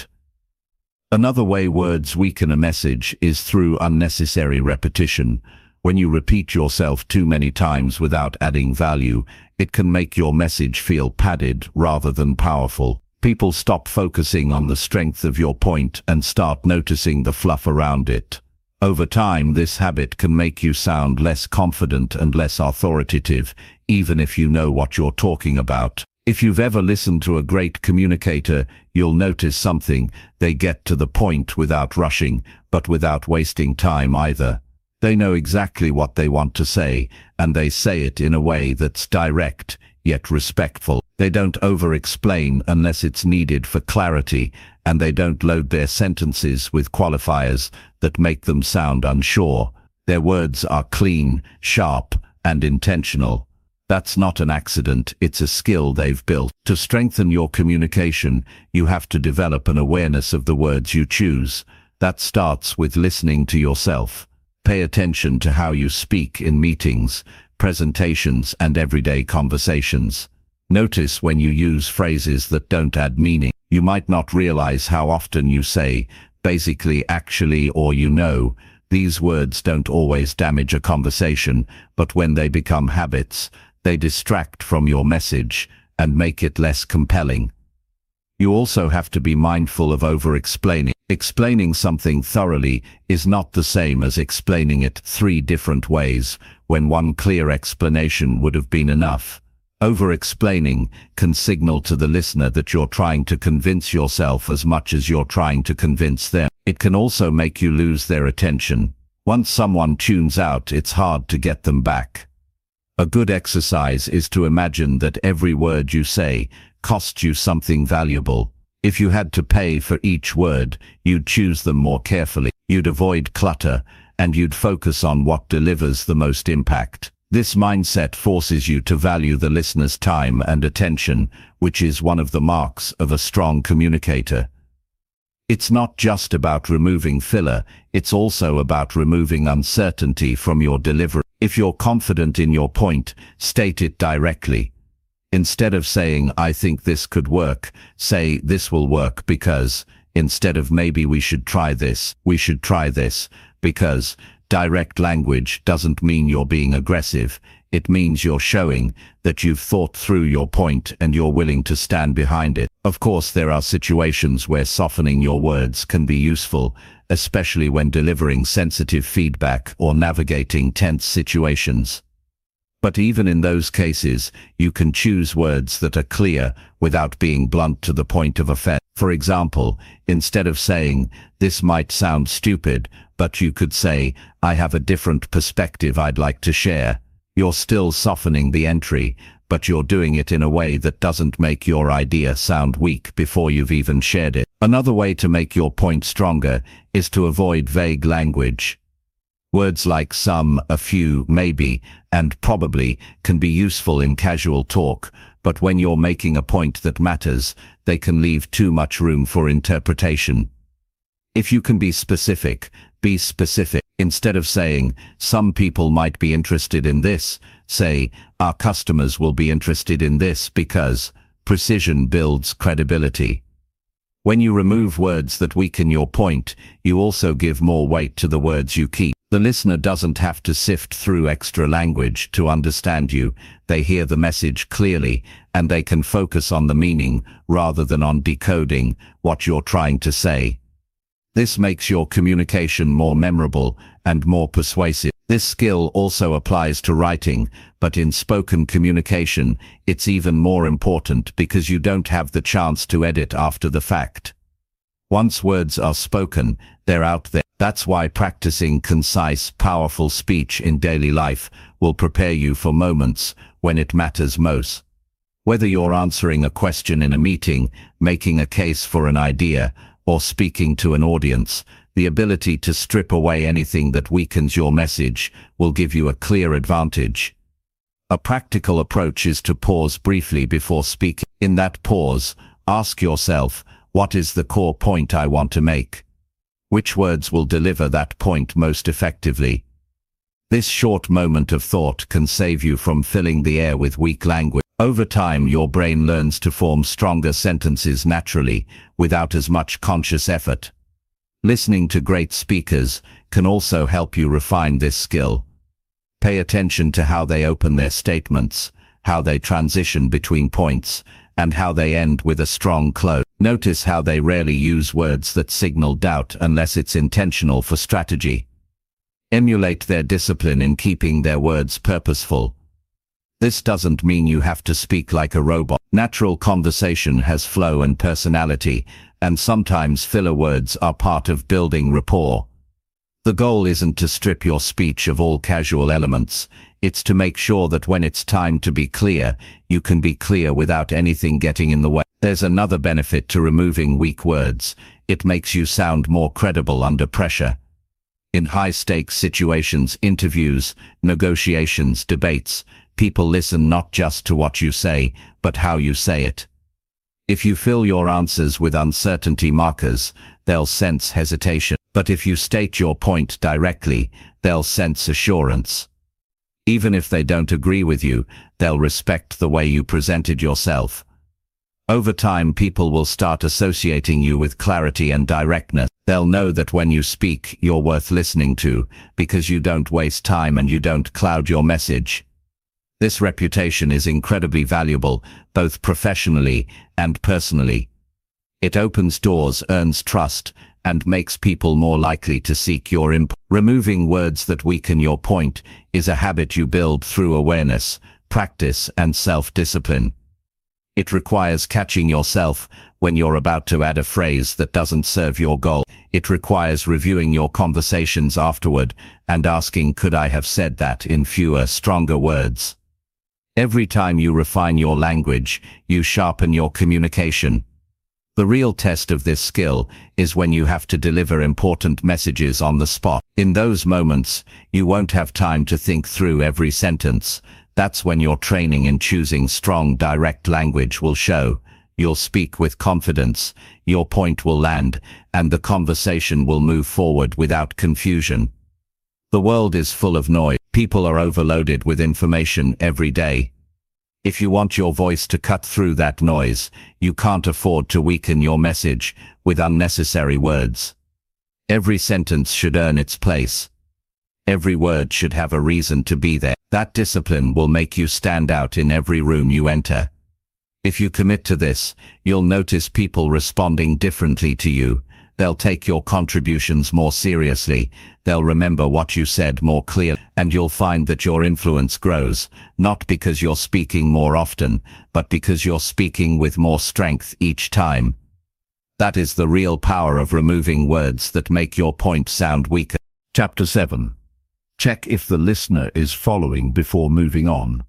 Another way words weaken a message is through unnecessary repetition. When you repeat yourself too many times without adding value, it can make your message feel padded rather than powerful. People stop focusing on the strength of your point and start noticing the fluff around it. Over time, this habit can make you sound less confident and less authoritative, even if you know what you're talking about. If you've ever listened to a great communicator, you'll notice something. They get to the point without rushing, but without wasting time either. They know exactly what they want to say, and they say it in a way that's direct, yet respectful. They don't over-explain unless it's needed for clarity, and they don't load their sentences with qualifiers that make them sound unsure. Their words are clean, sharp, and intentional. That's not an accident, it's a skill they've built. To strengthen your communication, you have to develop an awareness of the words you choose. That starts with listening to yourself. Pay attention to how you speak in meetings, presentations, and everyday conversations. Notice when you use phrases that don't add meaning. You might not realize how often you say, basically, actually, or you know. These words don't always damage a conversation, but when they become habits, they distract from your message and make it less compelling. You also have to be mindful of over-explaining. Explaining something thoroughly is not the same as explaining it 3 different ways, when one clear explanation would have been enough. Over-explaining can signal to the listener that you're trying to convince yourself as much as you're trying to convince them. It can also make you lose their attention. Once someone tunes out, it's hard to get them back. A good exercise is to imagine that every word you say costs you something valuable. If you had to pay for each word, you'd choose them more carefully. You'd avoid clutter, and you'd focus on what delivers the most impact. This mindset forces you to value the listener's time and attention, which is one of the marks of a strong communicator. It's not just about removing filler, it's also about removing uncertainty from your delivery. If you're confident in your point, state it directly. Instead of saying, I think this could work, say, this will work because, instead of maybe we should try this, we should try this, because direct language doesn't mean you're being aggressive. It means you're showing that you've thought through your point and you're willing to stand behind it. Of course, there are situations where softening your words can be useful, especially when delivering sensitive feedback or navigating tense situations. But even in those cases, you can choose words that are clear without being blunt to the point of offense. For example, instead of saying, this might sound stupid, but you could say, I have a different perspective I'd like to share. You're still softening the entry, but you're doing it in a way that doesn't make your idea sound weak before you've even shared it. Another way to make your point stronger is to avoid vague language. Words like some, a few, maybe, and probably can be useful in casual talk, but when you're making a point that matters, they can leave too much room for interpretation. If you can be specific, be specific. Instead of saying, some people might be interested in this, say, our customers will be interested in this because precision builds credibility. When you remove words that weaken your point, you also give more weight to the words you keep. The listener doesn't have to sift through extra language to understand you. They hear the message clearly, and they can focus on the meaning rather than on decoding what you're trying to say. This makes your communication more memorable and more persuasive. This skill also applies to writing, but in spoken communication, it's even more important because you don't have the chance to edit after the fact. Once words are spoken, they're out there. That's why practicing concise, powerful speech in daily life will prepare you for moments when it matters most. Whether you're answering a question in a meeting, making a case for an idea, or speaking to an audience, the ability to strip away anything that weakens your message will give you a clear advantage. A practical approach is to pause briefly before speaking. In that pause, ask yourself, what is the core point I want to make? Which words will deliver that point most effectively? This short moment of thought can save you from filling the air with weak language. Over time, your brain learns to form stronger sentences naturally, without as much conscious effort. Listening to great speakers can also help you refine this skill. Pay attention to how they open their statements, how they transition between points, and how they end with a strong close. Notice how they rarely use words that signal doubt unless it's intentional for strategy. Emulate their discipline in keeping their words purposeful. This doesn't mean you have to speak like a robot. Natural conversation has flow and personality, and sometimes filler words are part of building rapport. The goal isn't to strip your speech of all casual elements. It's to make sure that when it's time to be clear, you can be clear without anything getting in the way. There's another benefit to removing weak words. It makes you sound more credible under pressure. In high-stakes situations, interviews, negotiations, debates, people listen not just to what you say, but how you say it. If you fill your answers with uncertainty markers, they'll sense hesitation. But if you state your point directly, they'll sense assurance. Even if they don't agree with you, they'll respect the way you presented yourself. Over time, people will start associating you with clarity and directness. They'll know that when you speak, you're worth listening to, because you don't waste time and you don't cloud your message. This reputation is incredibly valuable, both professionally and personally. It opens doors, earns trust, and makes people more likely to seek your input. Removing words that weaken your point is a habit you build through awareness, practice, and self-discipline. It requires catching yourself when you're about to add a phrase that doesn't serve your goal. It requires reviewing your conversations afterward and asking, could I have said that in fewer, stronger words? Every time you refine your language, you sharpen your communication. The real test of this skill is when you have to deliver important messages on the spot. In those moments, you won't have time to think through every sentence. That's when your training in choosing strong, direct language will show. You'll speak with confidence, your point will land, and the conversation will move forward without confusion. The world is full of noise. People are overloaded with information every day. If you want your voice to cut through that noise, you can't afford to weaken your message with unnecessary words. Every sentence should earn its place. Every word should have a reason to be there. That discipline will make you stand out in every room you enter. If you commit to this, you'll notice people responding differently to you. They'll take your contributions more seriously, they'll remember what you said more clearly, and you'll find that your influence grows, not because you're speaking more often, but because you're speaking with more strength each time. That is the real power of removing words that make your point sound weaker. Chapter 7. Check if the listener is following before moving on.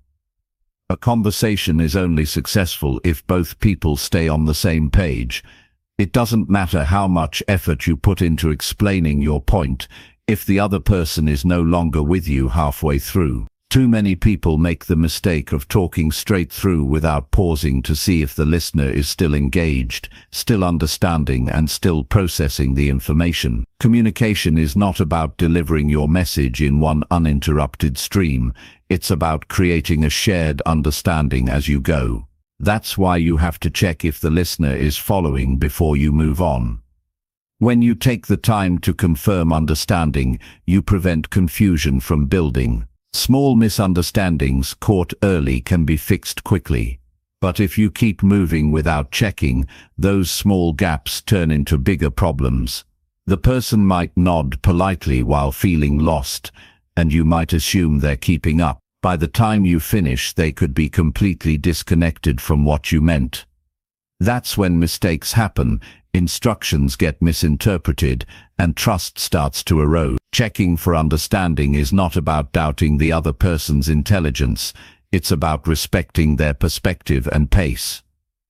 A conversation is only successful if both people stay on the same page. It doesn't matter how much effort you put into explaining your point if the other person is no longer with you halfway through. Too many people make the mistake of talking straight through without pausing to see if the listener is still engaged, still understanding, and still processing the information. Communication is not about delivering your message in one uninterrupted stream. It's about creating a shared understanding as you go. That's why you have to check if the listener is following before you move on. When you take the time to confirm understanding, you prevent confusion from building. Small misunderstandings caught early can be fixed quickly. But if you keep moving without checking, those small gaps turn into bigger problems. The person might nod politely while feeling lost, and you might assume they're keeping up. By the time you finish, they could be completely disconnected from what you meant. That's when mistakes happen, instructions get misinterpreted, and trust starts to erode. Checking for understanding is not about doubting the other person's intelligence, it's about respecting their perspective and pace.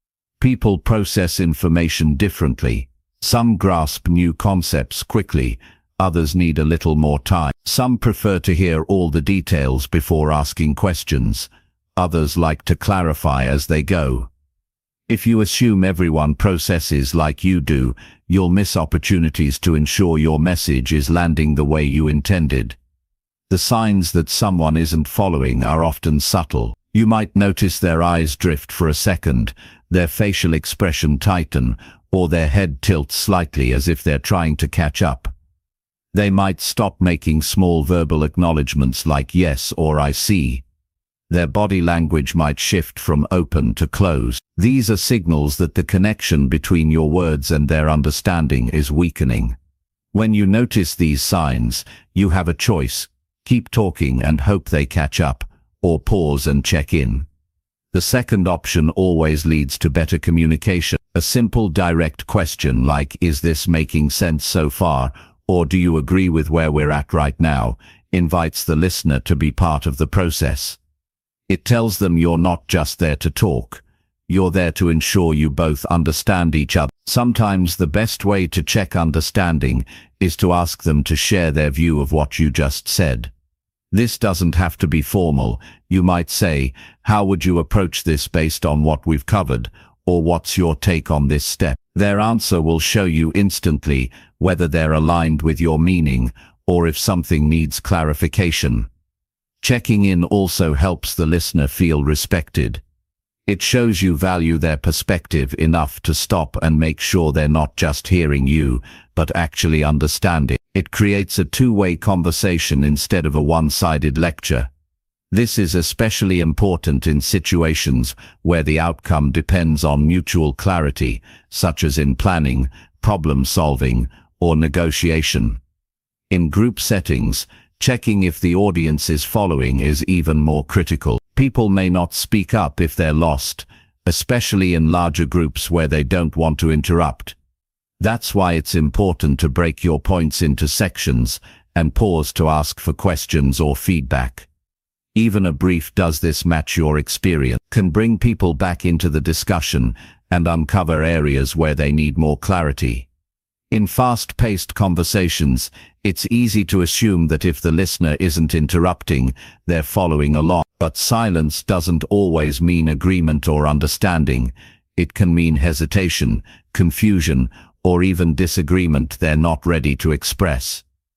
People process information differently. Some grasp new concepts quickly, others need a little more time. Some prefer to hear all the details before asking questions. Others like to clarify as they go. If you assume everyone processes like you do, you'll miss opportunities to ensure your message is landing the way you intended. The signs that someone isn't following are often subtle. You might notice their eyes drift for a second, their facial expression tighten, or their head tilt slightly as if they're trying to catch up. They might stop making small verbal acknowledgements like yes or I see. Their body language might shift from open to closed. These are signals that the connection between your words and their understanding is weakening. When you notice these signs, you have a choice: keep talking and hope they catch up, or pause and check in. The second option always leads to better communication. A simple direct question like, "Is this making sense so far?" or "Do you agree with where we're at right now?" invites the listener to be part of the process. It tells them you're not just there to talk. You're there to ensure you both understand each other. Sometimes the best way to check understanding is to ask them to share their view of what you just said. This doesn't have to be formal. You might say, "How would you approach this based on what we've covered?" or "What's your take on this step?" Their answer will show you instantly whether they're aligned with your meaning or if something needs clarification. Checking in also helps the listener feel respected. It shows you value their perspective enough to stop and make sure they're not just hearing you, but actually understanding. It creates a two-way conversation instead of a one-sided lecture. This is especially important in situations where the outcome depends on mutual clarity, such as in planning, problem-solving, or negotiation. In group settings, checking if the audience is following is even more critical. People may not speak up if they're lost, especially in larger groups where they don't want to interrupt. That's why it's important to break your points into sections and pause to ask for questions or feedback. Even a brief "Does this match your experience?" can bring people back into the discussion and uncover areas where they need more clarity. In fast-paced conversations, it's easy to assume that if the listener isn't interrupting, they're following along. But silence doesn't always mean agreement or understanding. It can mean hesitation, confusion, or even disagreement they're not ready to express.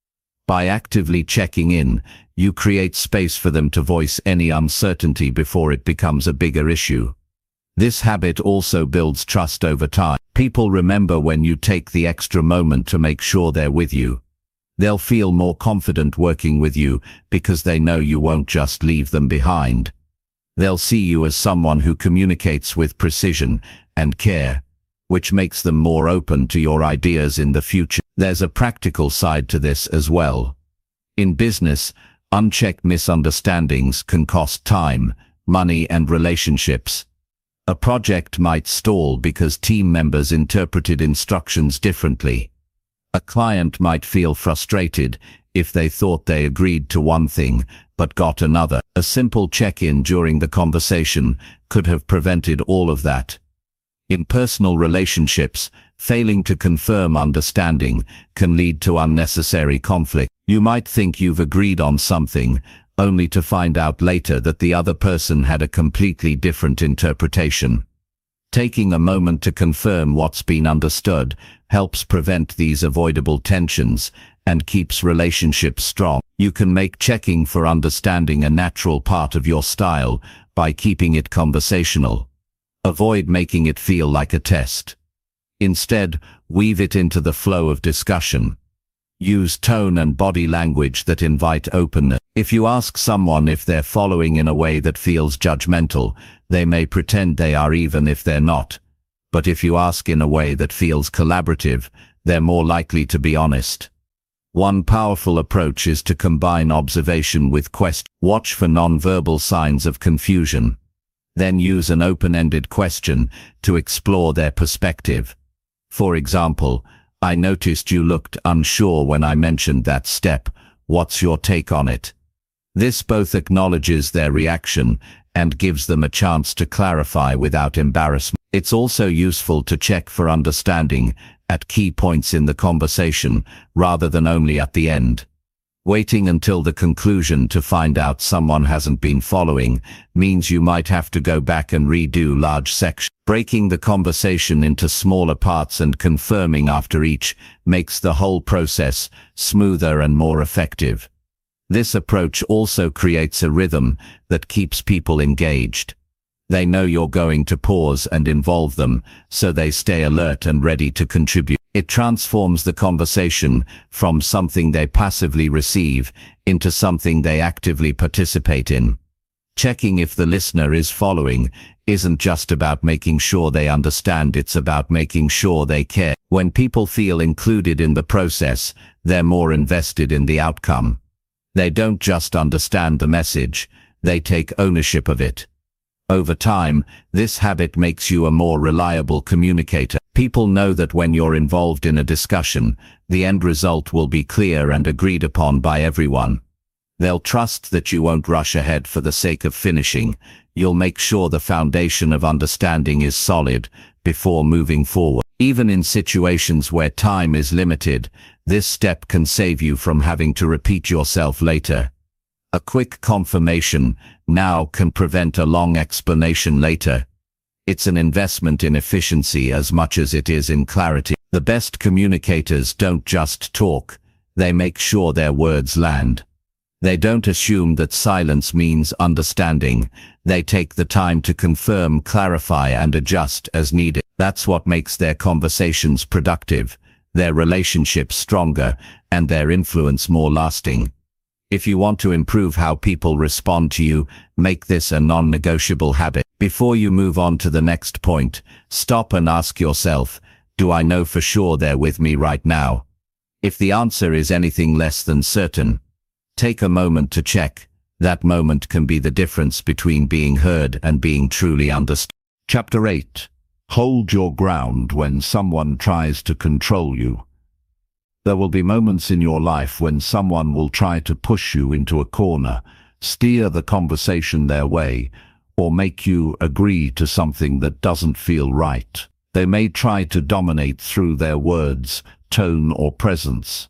By actively checking in, you create space for them to voice any uncertainty before it becomes a bigger issue. This habit also builds trust over time. People remember when you take the extra moment to make sure they're with you. They'll feel more confident working with you because they know you won't just leave them behind. They'll see you as someone who communicates with precision and care, which makes them more open to your ideas in the future. There's a practical side to this as well. In business, unchecked misunderstandings can cost time, money, and relationships. A project might stall because team members interpreted instructions differently. A client might feel frustrated if they thought they agreed to one thing but got another. A simple check-in during the conversation could have prevented all of that. In personal relationships, failing to confirm understanding can lead to unnecessary conflict. You might think you've agreed on something, only to find out later that the other person had a completely different interpretation. Taking a moment to confirm what's been understood helps prevent these avoidable tensions and keeps relationships strong. You can make checking for understanding a natural part of your style by keeping it conversational. Avoid making it feel like a test. Instead, weave it into the flow of discussion. Use tone and body language that invite openness. If you ask someone if they're following in a way that feels judgmental, they may pretend they are even if they're not. But if you ask in a way that feels collaborative, they're more likely to be honest. One powerful approach is to combine observation with question. Watch for nonverbal signs of confusion. Then use an open-ended question to explore their perspective. For example, I noticed you looked unsure when I mentioned that step. What's your take on it? This both acknowledges their reaction and gives them a chance to clarify without embarrassment. It's also useful to check for understanding at key points in the conversation rather than only at the end. Waiting until the conclusion to find out someone hasn't been following means you might have to go back and redo large sections. Breaking the conversation into smaller parts and confirming after each makes the whole process smoother and more effective. This approach also creates a rhythm that keeps people engaged. They know you're going to pause and involve them, so they stay alert and ready to contribute. It transforms the conversation from something they passively receive into something they actively participate in. Checking if the listener is following isn't just about making sure they understand, it's about making sure they care. When people feel included in the process, they're more invested in the outcome. They don't just understand the message, they take ownership of it. Over time, this habit makes you a more reliable communicator. People know that when you're involved in a discussion, the end result will be clear and agreed upon by everyone. They'll trust that you won't rush ahead for the sake of finishing. You'll make sure the foundation of understanding is solid before moving forward. Even in situations where time is limited, this step can save you from having to repeat yourself later. A quick confirmation now can prevent a long explanation later. It's an investment in efficiency as much as it is in clarity. The best communicators don't just talk, they make sure their words land. They don't assume that silence means understanding. They take the time to confirm, clarify, and adjust as needed. That's what makes their conversations productive, their relationships stronger, and their influence more lasting. If you want to improve how people respond to you, make this a non-negotiable habit. Before you move on to the next point, stop and ask yourself, do I know for sure they're with me right now? If the answer is anything less than certain, take a moment to check. That moment can be the difference between being heard and being truly understood. Chapter 8. Hold your ground when someone tries to control you. There will be moments in your life when someone will try to push you into a corner, steer the conversation their way, or make you agree to something that doesn't feel right. They may try to dominate through their words, tone, or presence.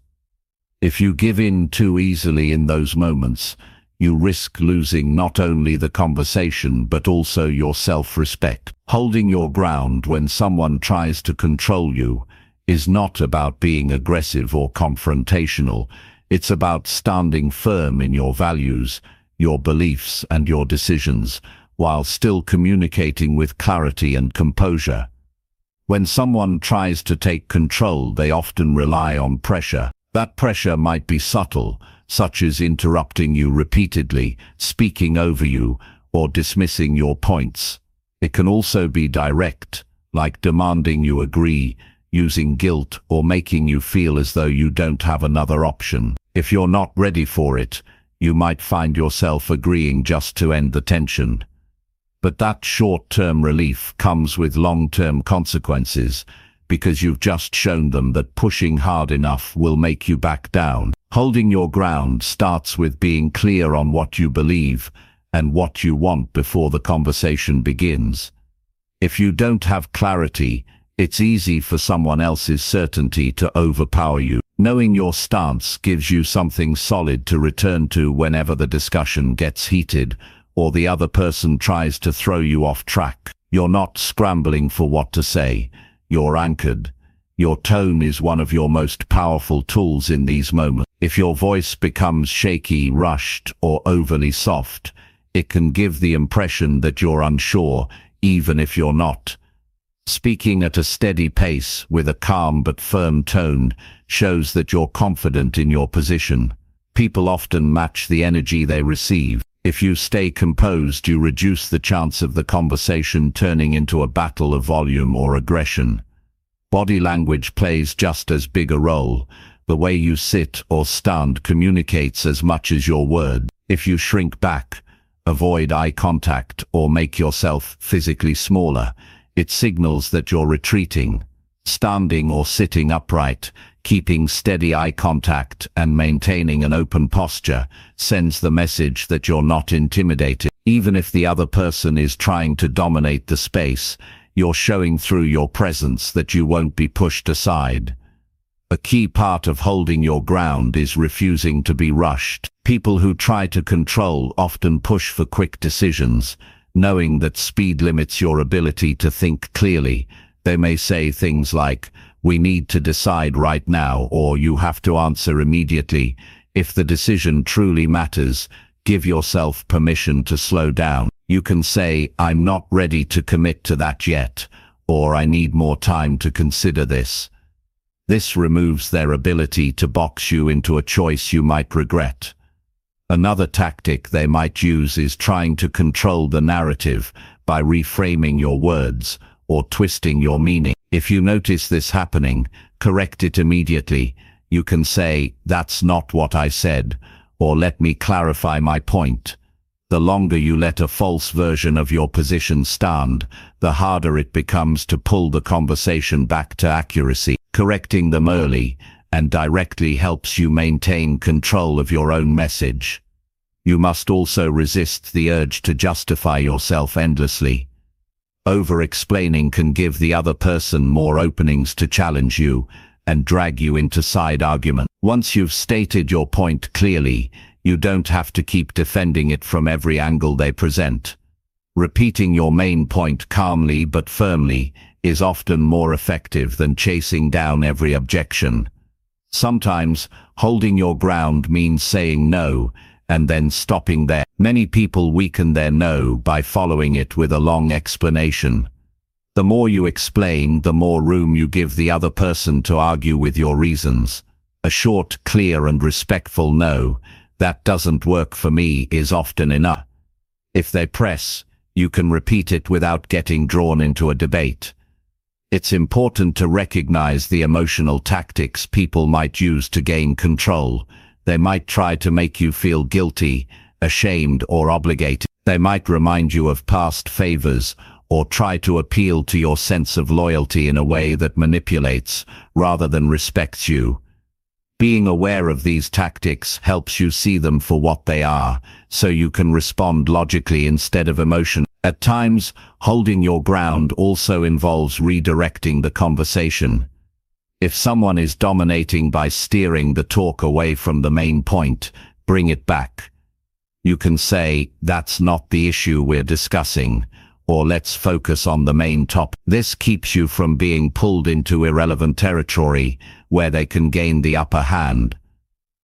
If you give in too easily in those moments, you risk losing not only the conversation but also your self-respect. Holding your ground when someone tries to control you is not about being aggressive or confrontational. It's about standing firm in your values, your beliefs and your decisions, while still communicating with clarity and composure. When someone tries to take control, they often rely on pressure. That pressure might be subtle, such as interrupting you repeatedly, speaking over you, or dismissing your points. It can also be direct, like demanding you agree, using guilt, or making you feel as though you don't have another option. If you're not ready for it, you might find yourself agreeing just to end the tension. But that short-term relief comes with long-term consequences, because you've just shown them that pushing hard enough will make you back down. Holding your ground starts with being clear on what you believe and what you want before the conversation begins. If you don't have clarity, it's easy for someone else's certainty to overpower you. Knowing your stance gives you something solid to return to whenever the discussion gets heated, or the other person tries to throw you off track. You're not scrambling for what to say. You're anchored. Your tone is one of your most powerful tools in these moments. If your voice becomes shaky, rushed, or overly soft, it can give the impression that you're unsure, even if you're not. Speaking at a steady pace with a calm but firm tone shows that you're confident in your position. People often match the energy they receive. If you stay composed, you reduce the chance of the conversation turning into a battle of volume or aggression. Body language plays just as big a role. The way you sit or stand communicates as much as your words. If you shrink back, avoid eye contact, or make yourself physically smaller, it signals that you're retreating. Standing or sitting upright, keeping steady eye contact and maintaining an open posture sends the message that you're not intimidated. Even if the other person is trying to dominate the space, you're showing through your presence that you won't be pushed aside. A key part of holding your ground is refusing to be rushed. People who try to control often push for quick decisions, knowing that speed limits your ability to think clearly. They may say things like, "We need to decide right now," or "You have to answer immediately." If the decision truly matters, give yourself permission to slow down. You can say, "I'm not ready to commit to that yet," or "I need more time to consider this." This removes their ability to box you into a choice you might regret. Another tactic they might use is trying to control the narrative by reframing your words or twisting your meaning. If you notice this happening, correct it immediately. You can say, "That's not what I said," or "Let me clarify my point." The longer you let a false version of your position stand, the harder it becomes to pull the conversation back to accuracy. Correcting them early and directly helps you maintain control of your own message. You must also resist the urge to justify yourself endlessly. Over-explaining can give the other person more openings to challenge you and drag you into side argument. Once you've stated your point clearly, you don't have to keep defending it from every angle they present. Repeating your main point calmly but firmly is often more effective than chasing down every objection. Sometimes, holding your ground means saying no, and then stopping there. Many people weaken their no by following it with a long explanation. The more you explain, the more room you give the other person to argue with your reasons. A short, clear and respectful no, "That doesn't work for me," is often enough. If they press, you can repeat it without getting drawn into a debate. It's important to recognize the emotional tactics people might use to gain control. They might try to make you feel guilty, ashamed, or obligated. They might remind you of past favors, or try to appeal to your sense of loyalty in a way that manipulates, rather than respects you. Being aware of these tactics helps you see them for what they are, so you can respond logically instead of emotion. At times, holding your ground also involves redirecting the conversation. If someone is dominating by steering the talk away from the main point, bring it back. You can say, "That's not the issue we're discussing," or "Let's focus on the main topic." This keeps you from being pulled into irrelevant territory where they can gain the upper hand.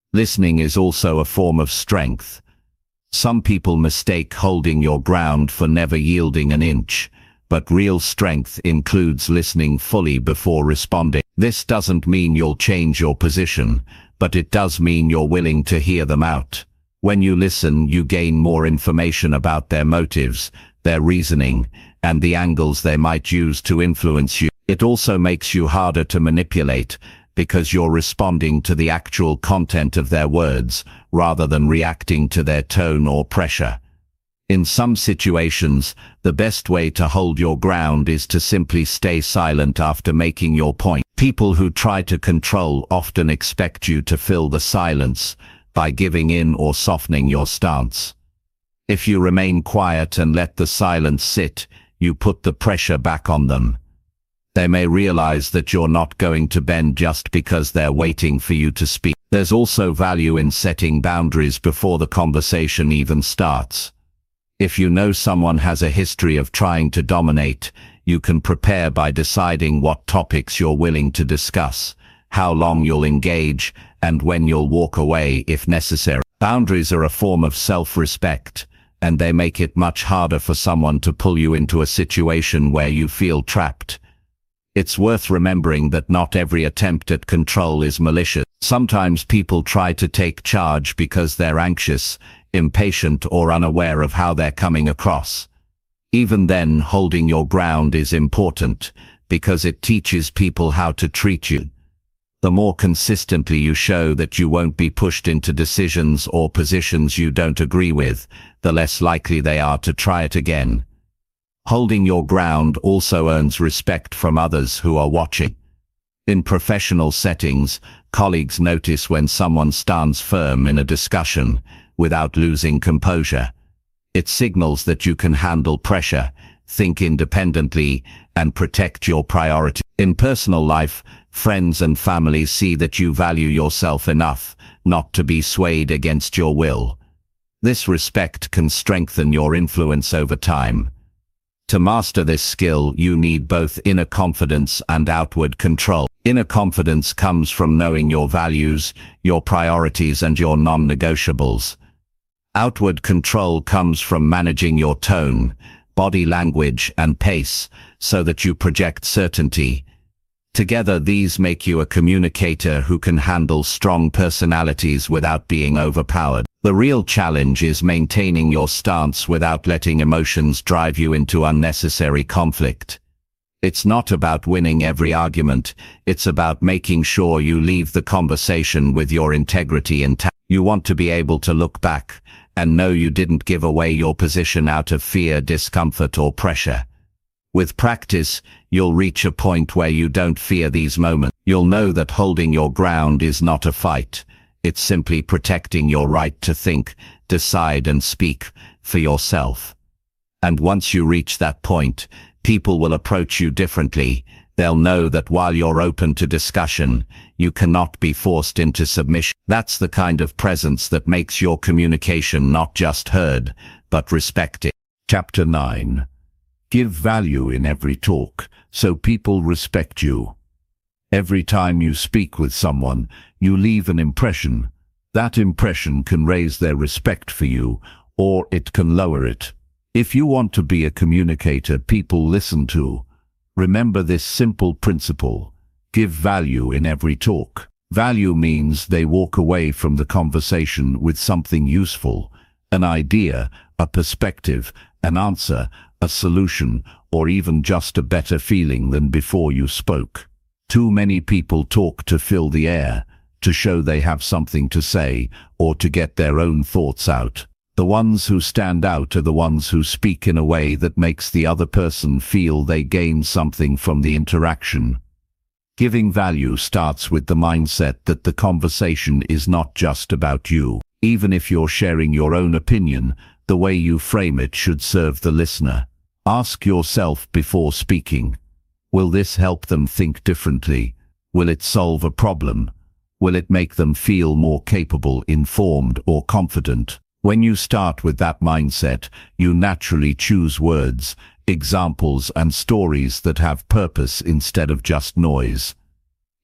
Listening is also a form of strength. Some people mistake holding your ground for never yielding an inch, but real strength includes listening fully before responding. This doesn't mean you'll change your position, but it does mean you're willing to hear them out. When you listen, you gain more information about their motives, their reasoning, and the angles they might use to influence you. It also makes you harder to manipulate, because you're responding to the actual content of their words, rather than reacting to their tone or pressure. In some situations, the best way to hold your ground is to simply stay silent after making your point. People who try to control often expect you to fill the silence by giving in or softening your stance. If you remain quiet and let the silence sit, you put the pressure back on them. They may realize that you're not going to bend just because they're waiting for you to speak. There's also value in setting boundaries before the conversation even starts. If you know someone has a history of trying to dominate, you can prepare by deciding what topics you're willing to discuss, how long you'll engage, and when you'll walk away if necessary. Boundaries are a form of self-respect, and they make it much harder for someone to pull you into a situation where you feel trapped. It's worth remembering that not every attempt at control is malicious. Sometimes people try to take charge because they're anxious, impatient, or unaware of how they're coming across. Even then, holding your ground is important, because it teaches people how to treat you. The more consistently you show that you won't be pushed into decisions or positions you don't agree with, the less likely they are to try it again. Holding your ground also earns respect from others who are watching. In professional settings, colleagues notice when someone stands firm in a discussion without losing composure. It signals that you can handle pressure, think independently, and protect your priorities. In personal life, friends and family see that you value yourself enough not to be swayed against your will. This respect can strengthen your influence over time. To master this skill, you need both inner confidence and outward control. Inner confidence comes from knowing your values, your priorities, and your non-negotiables. Outward control comes from managing your tone, body language, and pace so that you project certainty. Together, these make you a communicator who can handle strong personalities without being overpowered. The real challenge is maintaining your stance without letting emotions drive you into unnecessary conflict. It's not about winning every argument, it's about making sure you leave the conversation with your integrity intact. You want to be able to look back and know you didn't give away your position out of fear, discomfort, or pressure. With practice, you'll reach a point where you don't fear these moments. You'll know that holding your ground is not a fight. It's simply protecting your right to think, decide, and speak for yourself. And once you reach that point, people will approach you differently. They'll know that while you're open to discussion, you cannot be forced into submission. That's the kind of presence that makes your communication not just heard, but respected. Chapter 9. Give value in every talk, so people respect you. Every time you speak with someone, you leave an impression. That impression can raise their respect for you, or it can lower it. If you want to be a communicator people listen to, remember this simple principle: give value in every talk. Value means they walk away from the conversation with something useful, an idea, a perspective, an answer, a solution, or even just a better feeling than before you spoke. Too many people talk to fill the air, to show they have something to say, or to get their own thoughts out. The ones who stand out are the ones who speak in a way that makes the other person feel they gain something from the interaction. Giving value starts with the mindset that the conversation is not just about you. Even if you're sharing your own opinion, the way you frame it should serve the listener. Ask yourself before speaking: will this help them think differently? Will it solve a problem? Will it make them feel more capable, informed, or confident? When you start with that mindset, you naturally choose words, examples, and stories that have purpose instead of just noise.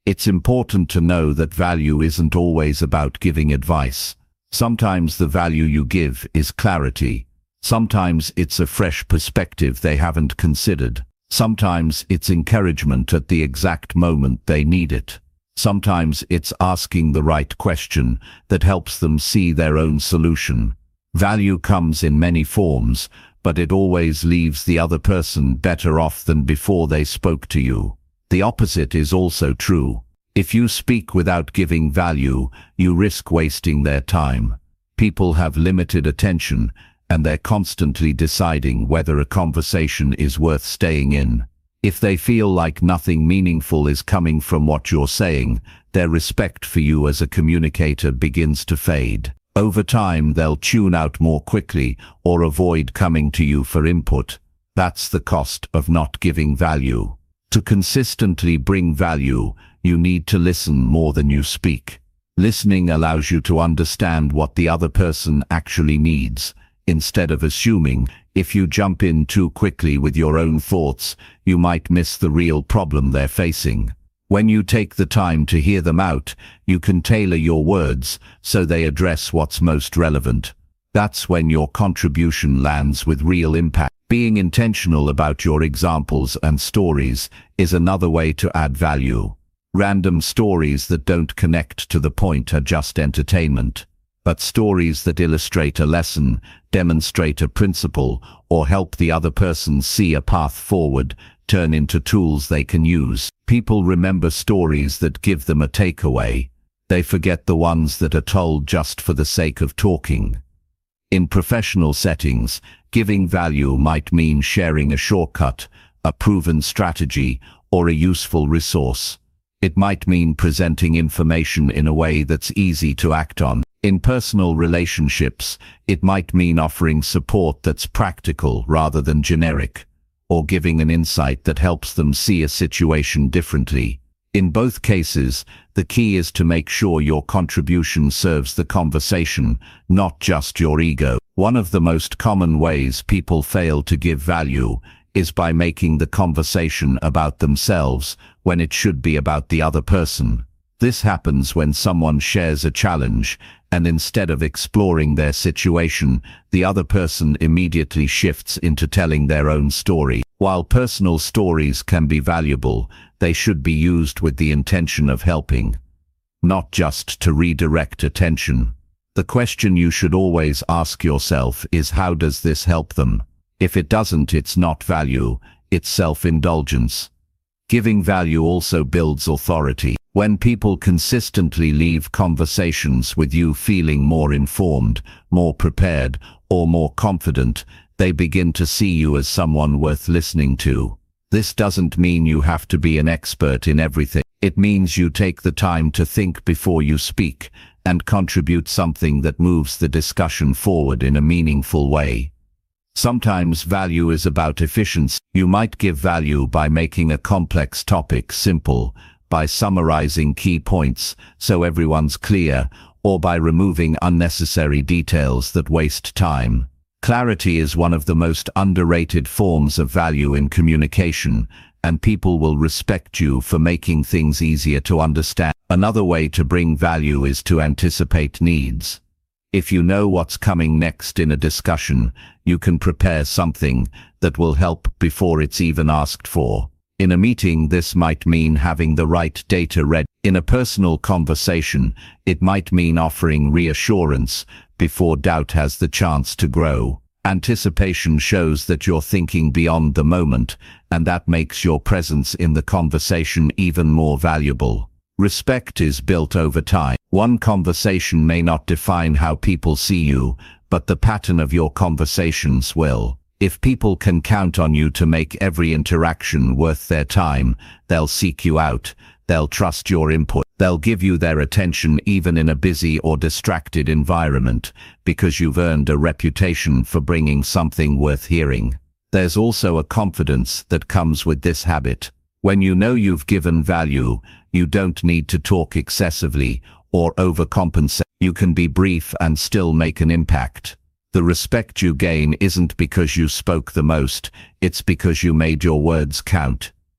It's important to know that value isn't always about giving advice. Sometimes the value you give is clarity. Sometimes it's a fresh perspective they haven't considered. Sometimes it's encouragement at the exact moment they need it. Sometimes it's asking the right question that helps them see their own solution. Value comes in many forms, but it always leaves the other person better off than before they spoke to you. The opposite is also true. If you speak without giving value, you risk wasting their time. People have limited attention, and they're constantly deciding whether a conversation is worth staying in. If they feel like nothing meaningful is coming from what you're saying, their respect for you as a communicator begins to fade. Over time, they'll tune out more quickly or avoid coming to you for input. That's the cost of not giving value. To consistently bring value, you need to listen more than you speak. Listening allows you to understand what the other person actually needs. Instead of assuming, if you jump in too quickly with your own thoughts, you might miss the real problem they're facing. When you take the time to hear them out, you can tailor your words so they address what's most relevant. That's when your contribution lands with real impact. Being intentional about your examples and stories is another way to add value. Random stories that don't connect to the point are just entertainment. But stories that illustrate a lesson, demonstrate a principle, or help the other person see a path forward turn into tools they can use. People remember stories that give them a takeaway. They forget the ones that are told just for the sake of talking. In professional settings, giving value might mean sharing a shortcut, a proven strategy, or a useful resource. It might mean presenting information in a way that's easy to act on. In personal relationships, it might mean offering support that's practical rather than generic, or giving an insight that helps them see a situation differently. In both cases, the key is to make sure your contribution serves the conversation, not just your ego. One of the most common ways people fail to give value is by making the conversation about themselves when it should be about the other person. This happens when someone shares a challenge, and instead of exploring their situation, the other person immediately shifts into telling their own story. While personal stories can be valuable, they should be used with the intention of helping, not just to redirect attention. The question you should always ask yourself is, how does this help them? If it doesn't, it's not value, it's self-indulgence. Giving value also builds authority. When people consistently leave conversations with you feeling more informed, more prepared, or more confident, they begin to see you as someone worth listening to. This doesn't mean you have to be an expert in everything. It means you take the time to think before you speak and contribute something that moves the discussion forward in a meaningful way. Sometimes value is about efficiency. You might give value by making a complex topic simple, by summarizing key points so everyone's clear, or by removing unnecessary details that waste time. Clarity is one of the most underrated forms of value in communication, and people will respect you for making things easier to understand. Another way to bring value is to anticipate needs. If you know what's coming next in a discussion, you can prepare something that will help before it's even asked for. In a meeting, this might mean having the right data ready. In a personal conversation, it might mean offering reassurance before doubt has the chance to grow. Anticipation shows that you're thinking beyond the moment, and that makes your presence in the conversation even more valuable. Respect is built over time. One conversation may not define how people see you, but the pattern of your conversations will. If people can count on you to make every interaction worth their time, they'll seek you out, they'll trust your input, they'll give you their attention even in a busy or distracted environment, because you've earned a reputation for bringing something worth hearing. There's also a confidence that comes with this habit. When you know you've given value, you don't need to talk excessively or overcompensate. You can be brief and still make an impact. The respect you gain isn't because you spoke the most, it's because you made your words count.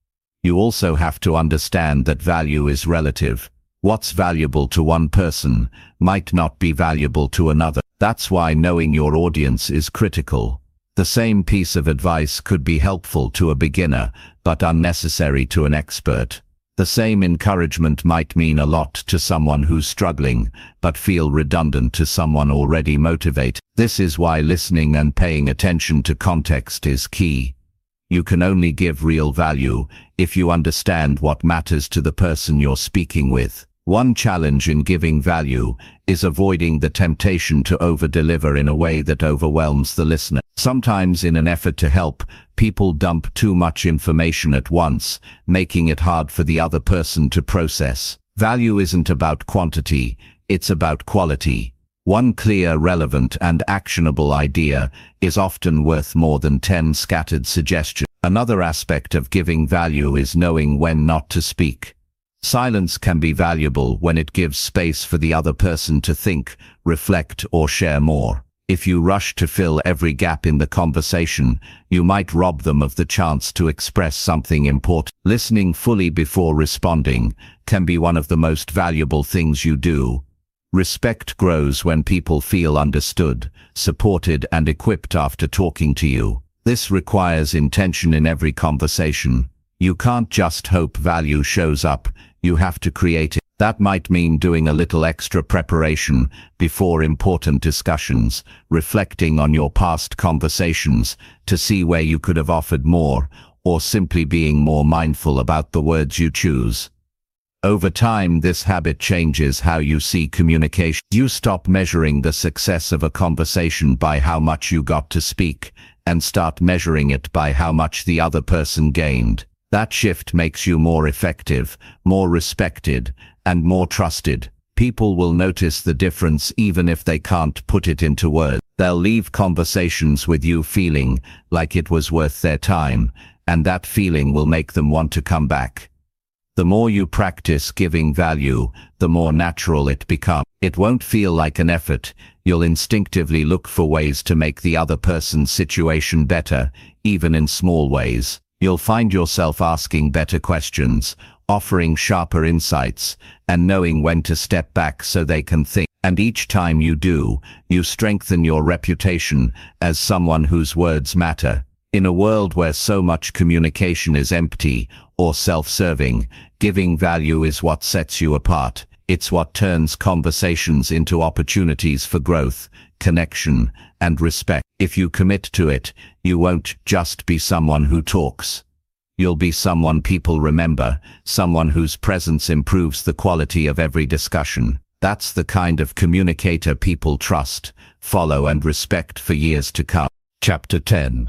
You also have to understand that value is relative. What's valuable to one person might not be valuable to another. That's why knowing your audience is critical. The same piece of advice could be helpful to a beginner, but unnecessary to an expert. The same encouragement might mean a lot to someone who's struggling, but feel redundant to someone already motivated. This is why listening and paying attention to context is key. You can only give real value if you understand what matters to the person you're speaking with. One challenge in giving value is avoiding the temptation to over-deliver in a way that overwhelms the listener. Sometimes, in an effort to help, people dump too much information at once, making it hard for the other person to process. Value isn't about quantity, it's about quality. One clear, relevant, and actionable idea is often worth more than 10 scattered suggestions. Another aspect of giving value is knowing when not to speak. Silence can be valuable when it gives space for the other person to think, reflect, or share more. If you rush to fill every gap in the conversation, you might rob them of the chance to express something important. Listening fully before responding can be one of the most valuable things you do. Respect grows when people feel understood, supported, and equipped after talking to you. This requires intention in every conversation. You can't just hope value shows up, you have to create it. That might mean doing a little extra preparation before important discussions, reflecting on your past conversations to see where you could have offered more, or simply being more mindful about the words you choose. Over time, this habit changes how you see communication. You stop measuring the success of a conversation by how much you got to speak, and start measuring it by how much the other person gained. That shift makes you more effective, more respected, and more trusted. People will notice the difference even if they can't put it into words. They'll leave conversations with you feeling like it was worth their time, and that feeling will make them want to come back. The more you practice giving value, the more natural it becomes. It won't feel like an effort. You'll instinctively look for ways to make the other person's situation better, even in small ways. You'll find yourself asking better questions, offering sharper insights, and knowing when to step back so they can think. And each time you do, you strengthen your reputation as someone whose words matter. In a world where so much communication is empty or self-serving, giving value is what sets you apart. It's what turns conversations into opportunities for growth, connection, and respect. If you commit to it, you won't just be someone who talks. You'll be someone people remember, someone whose presence improves the quality of every discussion. That's the kind of communicator people trust, follow, and respect for years to come. Chapter 10.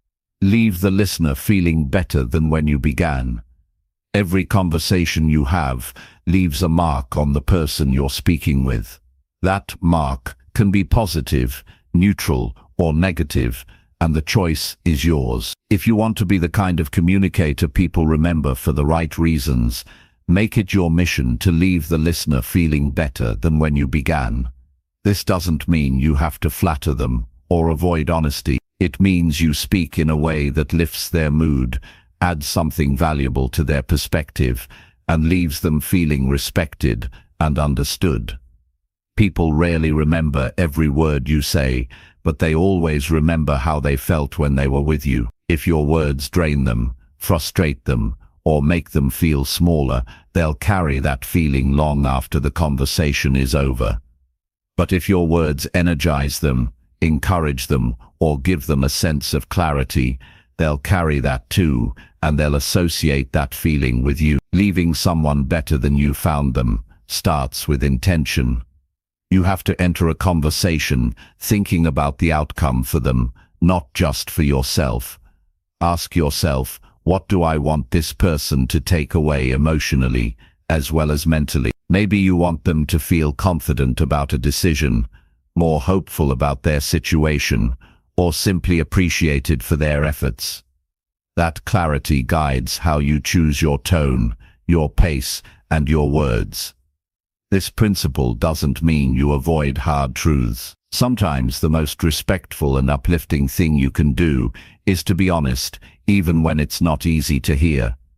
Leave the listener feeling better than when you began. Every conversation you have leaves a mark on the person you're speaking with. That mark can be positive, neutral, or negative, and the choice is yours. If you want to be the kind of communicator people remember for the right reasons, make it your mission to leave the listener feeling better than when you began. This doesn't mean you have to flatter them or avoid honesty. It means you speak in a way that lifts their mood, adds something valuable to their perspective, and leaves them feeling respected and understood. People rarely remember every word you say, but they always remember how they felt when they were with you. If your words drain them, frustrate them, or make them feel smaller, they'll carry that feeling long after the conversation is over. But if your words energize them, encourage them, or give them a sense of clarity, they'll carry that too, and they'll associate that feeling with you. Leaving someone better than you found them starts with intention. You have to enter a conversation thinking about the outcome for them, not just for yourself. Ask yourself, what do I want this person to take away emotionally, as well as mentally? Maybe you want them to feel confident about a decision, more hopeful about their situation, or simply appreciated for their efforts. That clarity guides how you choose your tone, your pace, and your words. This principle doesn't mean you avoid hard truths. Sometimes the most respectful and uplifting thing you can do is to be honest, even when it's not easy to hear.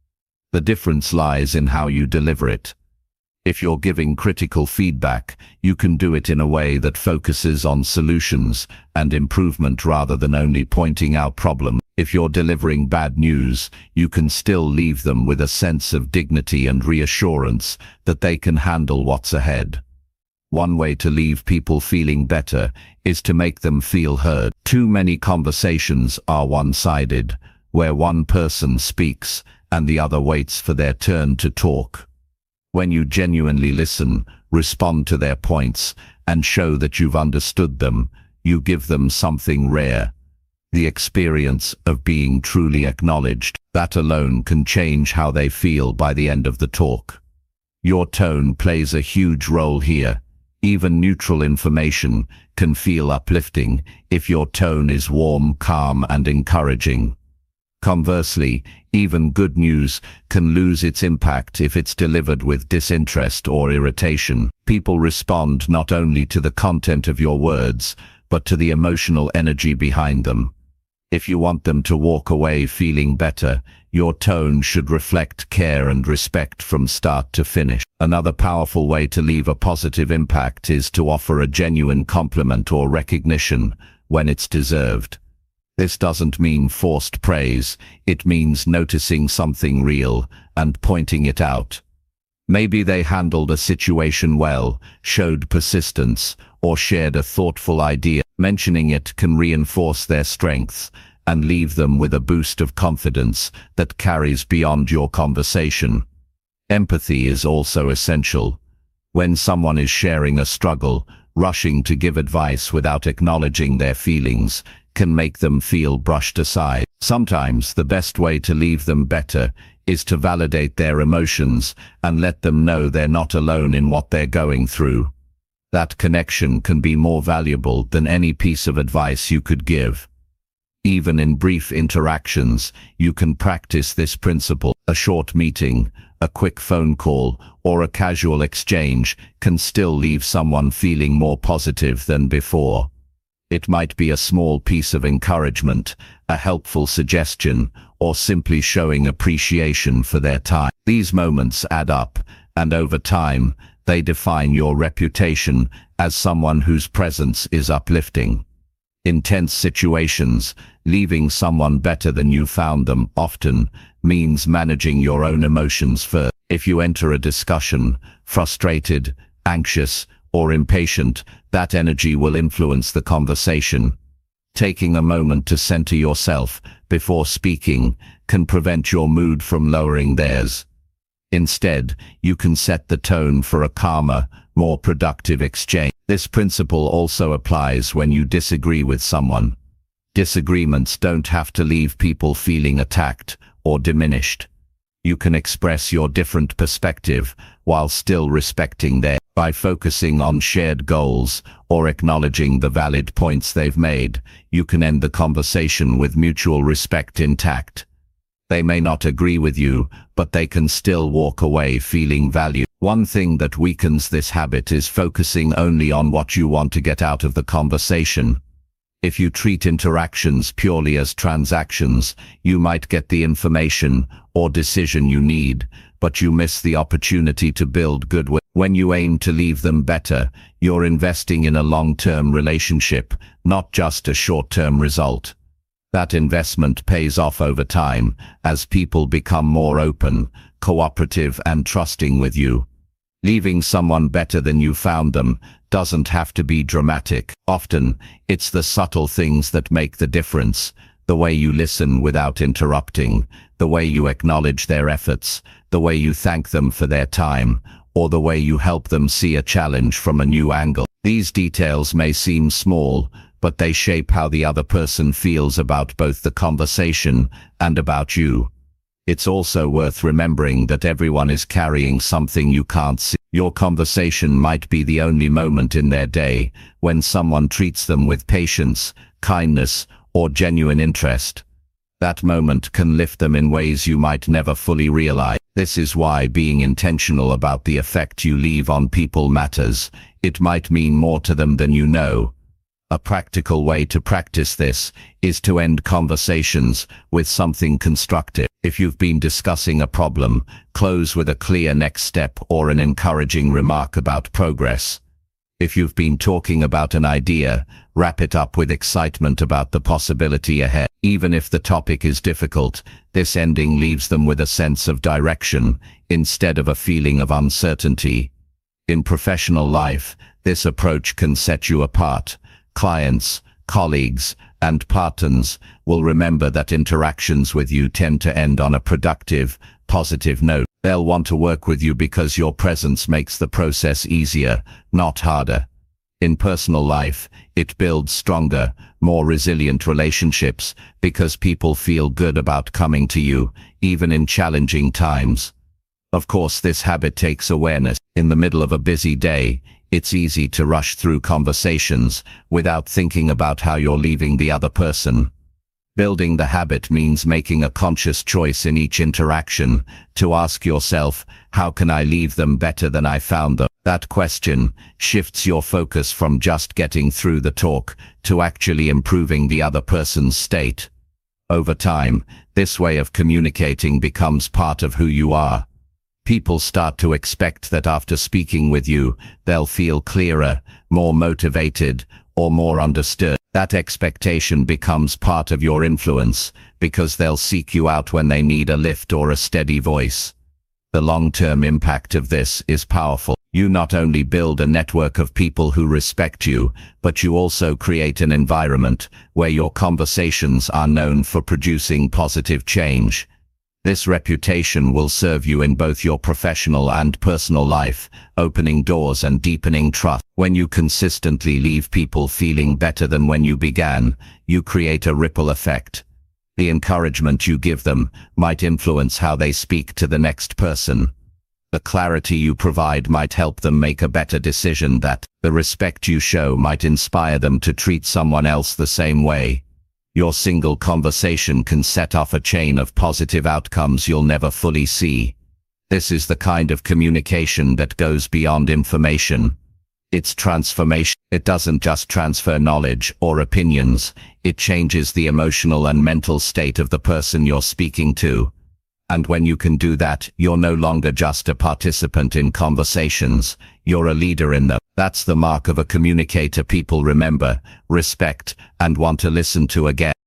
The difference lies in how you deliver it. If you're giving critical feedback, you can do it in a way that focuses on solutions and improvement rather than only pointing out problems. If you're delivering bad news, you can still leave them with a sense of dignity and reassurance that they can handle what's ahead. One way to leave people feeling better is to make them feel heard. Too many conversations are one-sided, where one person speaks and the other waits for their turn to talk. When you genuinely listen, respond to their points, and show that you've understood them, you give them something rare. The experience of being truly acknowledged. That alone can change how they feel by the end of the talk. Your tone plays a huge role here. Even neutral information can feel uplifting if your tone is warm, calm, and encouraging. Conversely, even good news can lose its impact if it's delivered with disinterest or irritation. People respond not only to the content of your words, but to the emotional energy behind them. If you want them to walk away feeling better, your tone should reflect care and respect from start to finish. Another powerful way to leave a positive impact is to offer a genuine compliment or recognition when it's deserved. This doesn't mean forced praise, it means noticing something real and pointing it out. Maybe they handled a situation well, showed persistence, or shared a thoughtful idea. Mentioning it can reinforce their strengths and leave them with a boost of confidence that carries beyond your conversation. Empathy is also essential. When someone is sharing a struggle, rushing to give advice without acknowledging their feelings can make them feel brushed aside. Sometimes the best way to leave them better is to validate their emotions and let them know they're not alone in what they're going through. That connection can be more valuable than any piece of advice you could give. Even in brief interactions, you can practice this principle. A short meeting, a quick phone call, or a casual exchange can still leave someone feeling more positive than before. It might be a small piece of encouragement, a helpful suggestion, or simply showing appreciation for their time. These moments add up, and over time, they define your reputation as someone whose presence is uplifting. In tense situations, leaving someone better than you found them often means managing your own emotions first. If you enter a discussion frustrated, anxious, or impatient, that energy will influence the conversation. Taking a moment to center yourself before speaking can prevent your mood from lowering theirs. Instead, you can set the tone for a calmer, more productive exchange. This principle also applies when you disagree with someone. Disagreements don't have to leave people feeling attacked or diminished. You can express your different perspective while still respecting theirs. By focusing on shared goals or acknowledging the valid points they've made, you can end the conversation with mutual respect intact. They may not agree with you, but they can still walk away feeling valued. One thing that weakens this habit is focusing only on what you want to get out of the conversation. If you treat interactions purely as transactions, you might get the information or decision you need, but you miss the opportunity to build goodwill. When you aim to leave them better, you're investing in a long-term relationship, not just a short-term result. That investment pays off over time as people become more open, cooperative, and trusting with you. Leaving someone better than you found them doesn't have to be dramatic. Often, it's the subtle things that make the difference. The way you listen without interrupting, the way you acknowledge their efforts, the way you thank them for their time, or the way you help them see a challenge from a new angle. These details may seem small, but they shape how the other person feels about both the conversation and about you. It's also worth remembering that everyone is carrying something you can't see. Your conversation might be the only moment in their day when someone treats them with patience, kindness, or genuine interest. That moment can lift them in ways you might never fully realize. This is why being intentional about the effect you leave on people matters. It might mean more to them than you know. A practical way to practice this is to end conversations with something constructive. If you've been discussing a problem, close with a clear next step or an encouraging remark about progress. If you've been talking about an idea, wrap it up with excitement about the possibility ahead. Even if the topic is difficult, this ending leaves them with a sense of direction instead of a feeling of uncertainty. In professional life, this approach can set you apart. Clients, colleagues, and partners will remember that interactions with you tend to end on a productive, positive note. They'll want to work with you because your presence makes the process easier, not harder. In personal life, it builds stronger, more resilient relationships because people feel good about coming to you, even in challenging times. Of course, this habit takes awareness. In the middle of a busy day, it's easy to rush through conversations without thinking about how you're leaving the other person. Building the habit means making a conscious choice in each interaction to ask yourself, how can I leave them better than I found them? That question shifts your focus from just getting through the talk to actually improving the other person's state. Over time, this way of communicating becomes part of who you are. People start to expect that after speaking with you, they'll feel clearer, more motivated, or more understood. That expectation becomes part of your influence because they'll seek you out when they need a lift or a steady voice. The long-term impact of this is powerful. You not only build a network of people who respect you, but you also create an environment where your conversations are known for producing positive change. This reputation will serve you in both your professional and personal life, opening doors and deepening trust. When you consistently leave people feeling better than when you began, you create a ripple effect. The encouragement you give them might influence how they speak to the next person. The clarity you provide might help them make a better decision. The respect you show might inspire them to treat someone else the same way. Your single conversation can set off a chain of positive outcomes you'll never fully see. This is the kind of communication that goes beyond information. It's transformation. It doesn't just transfer knowledge or opinions, it changes the emotional and mental state of the person you're speaking to. And when you can do that, you're no longer just a participant in conversations, you're a leader in them. That's the mark of a communicator people remember, respect, and want to listen to again.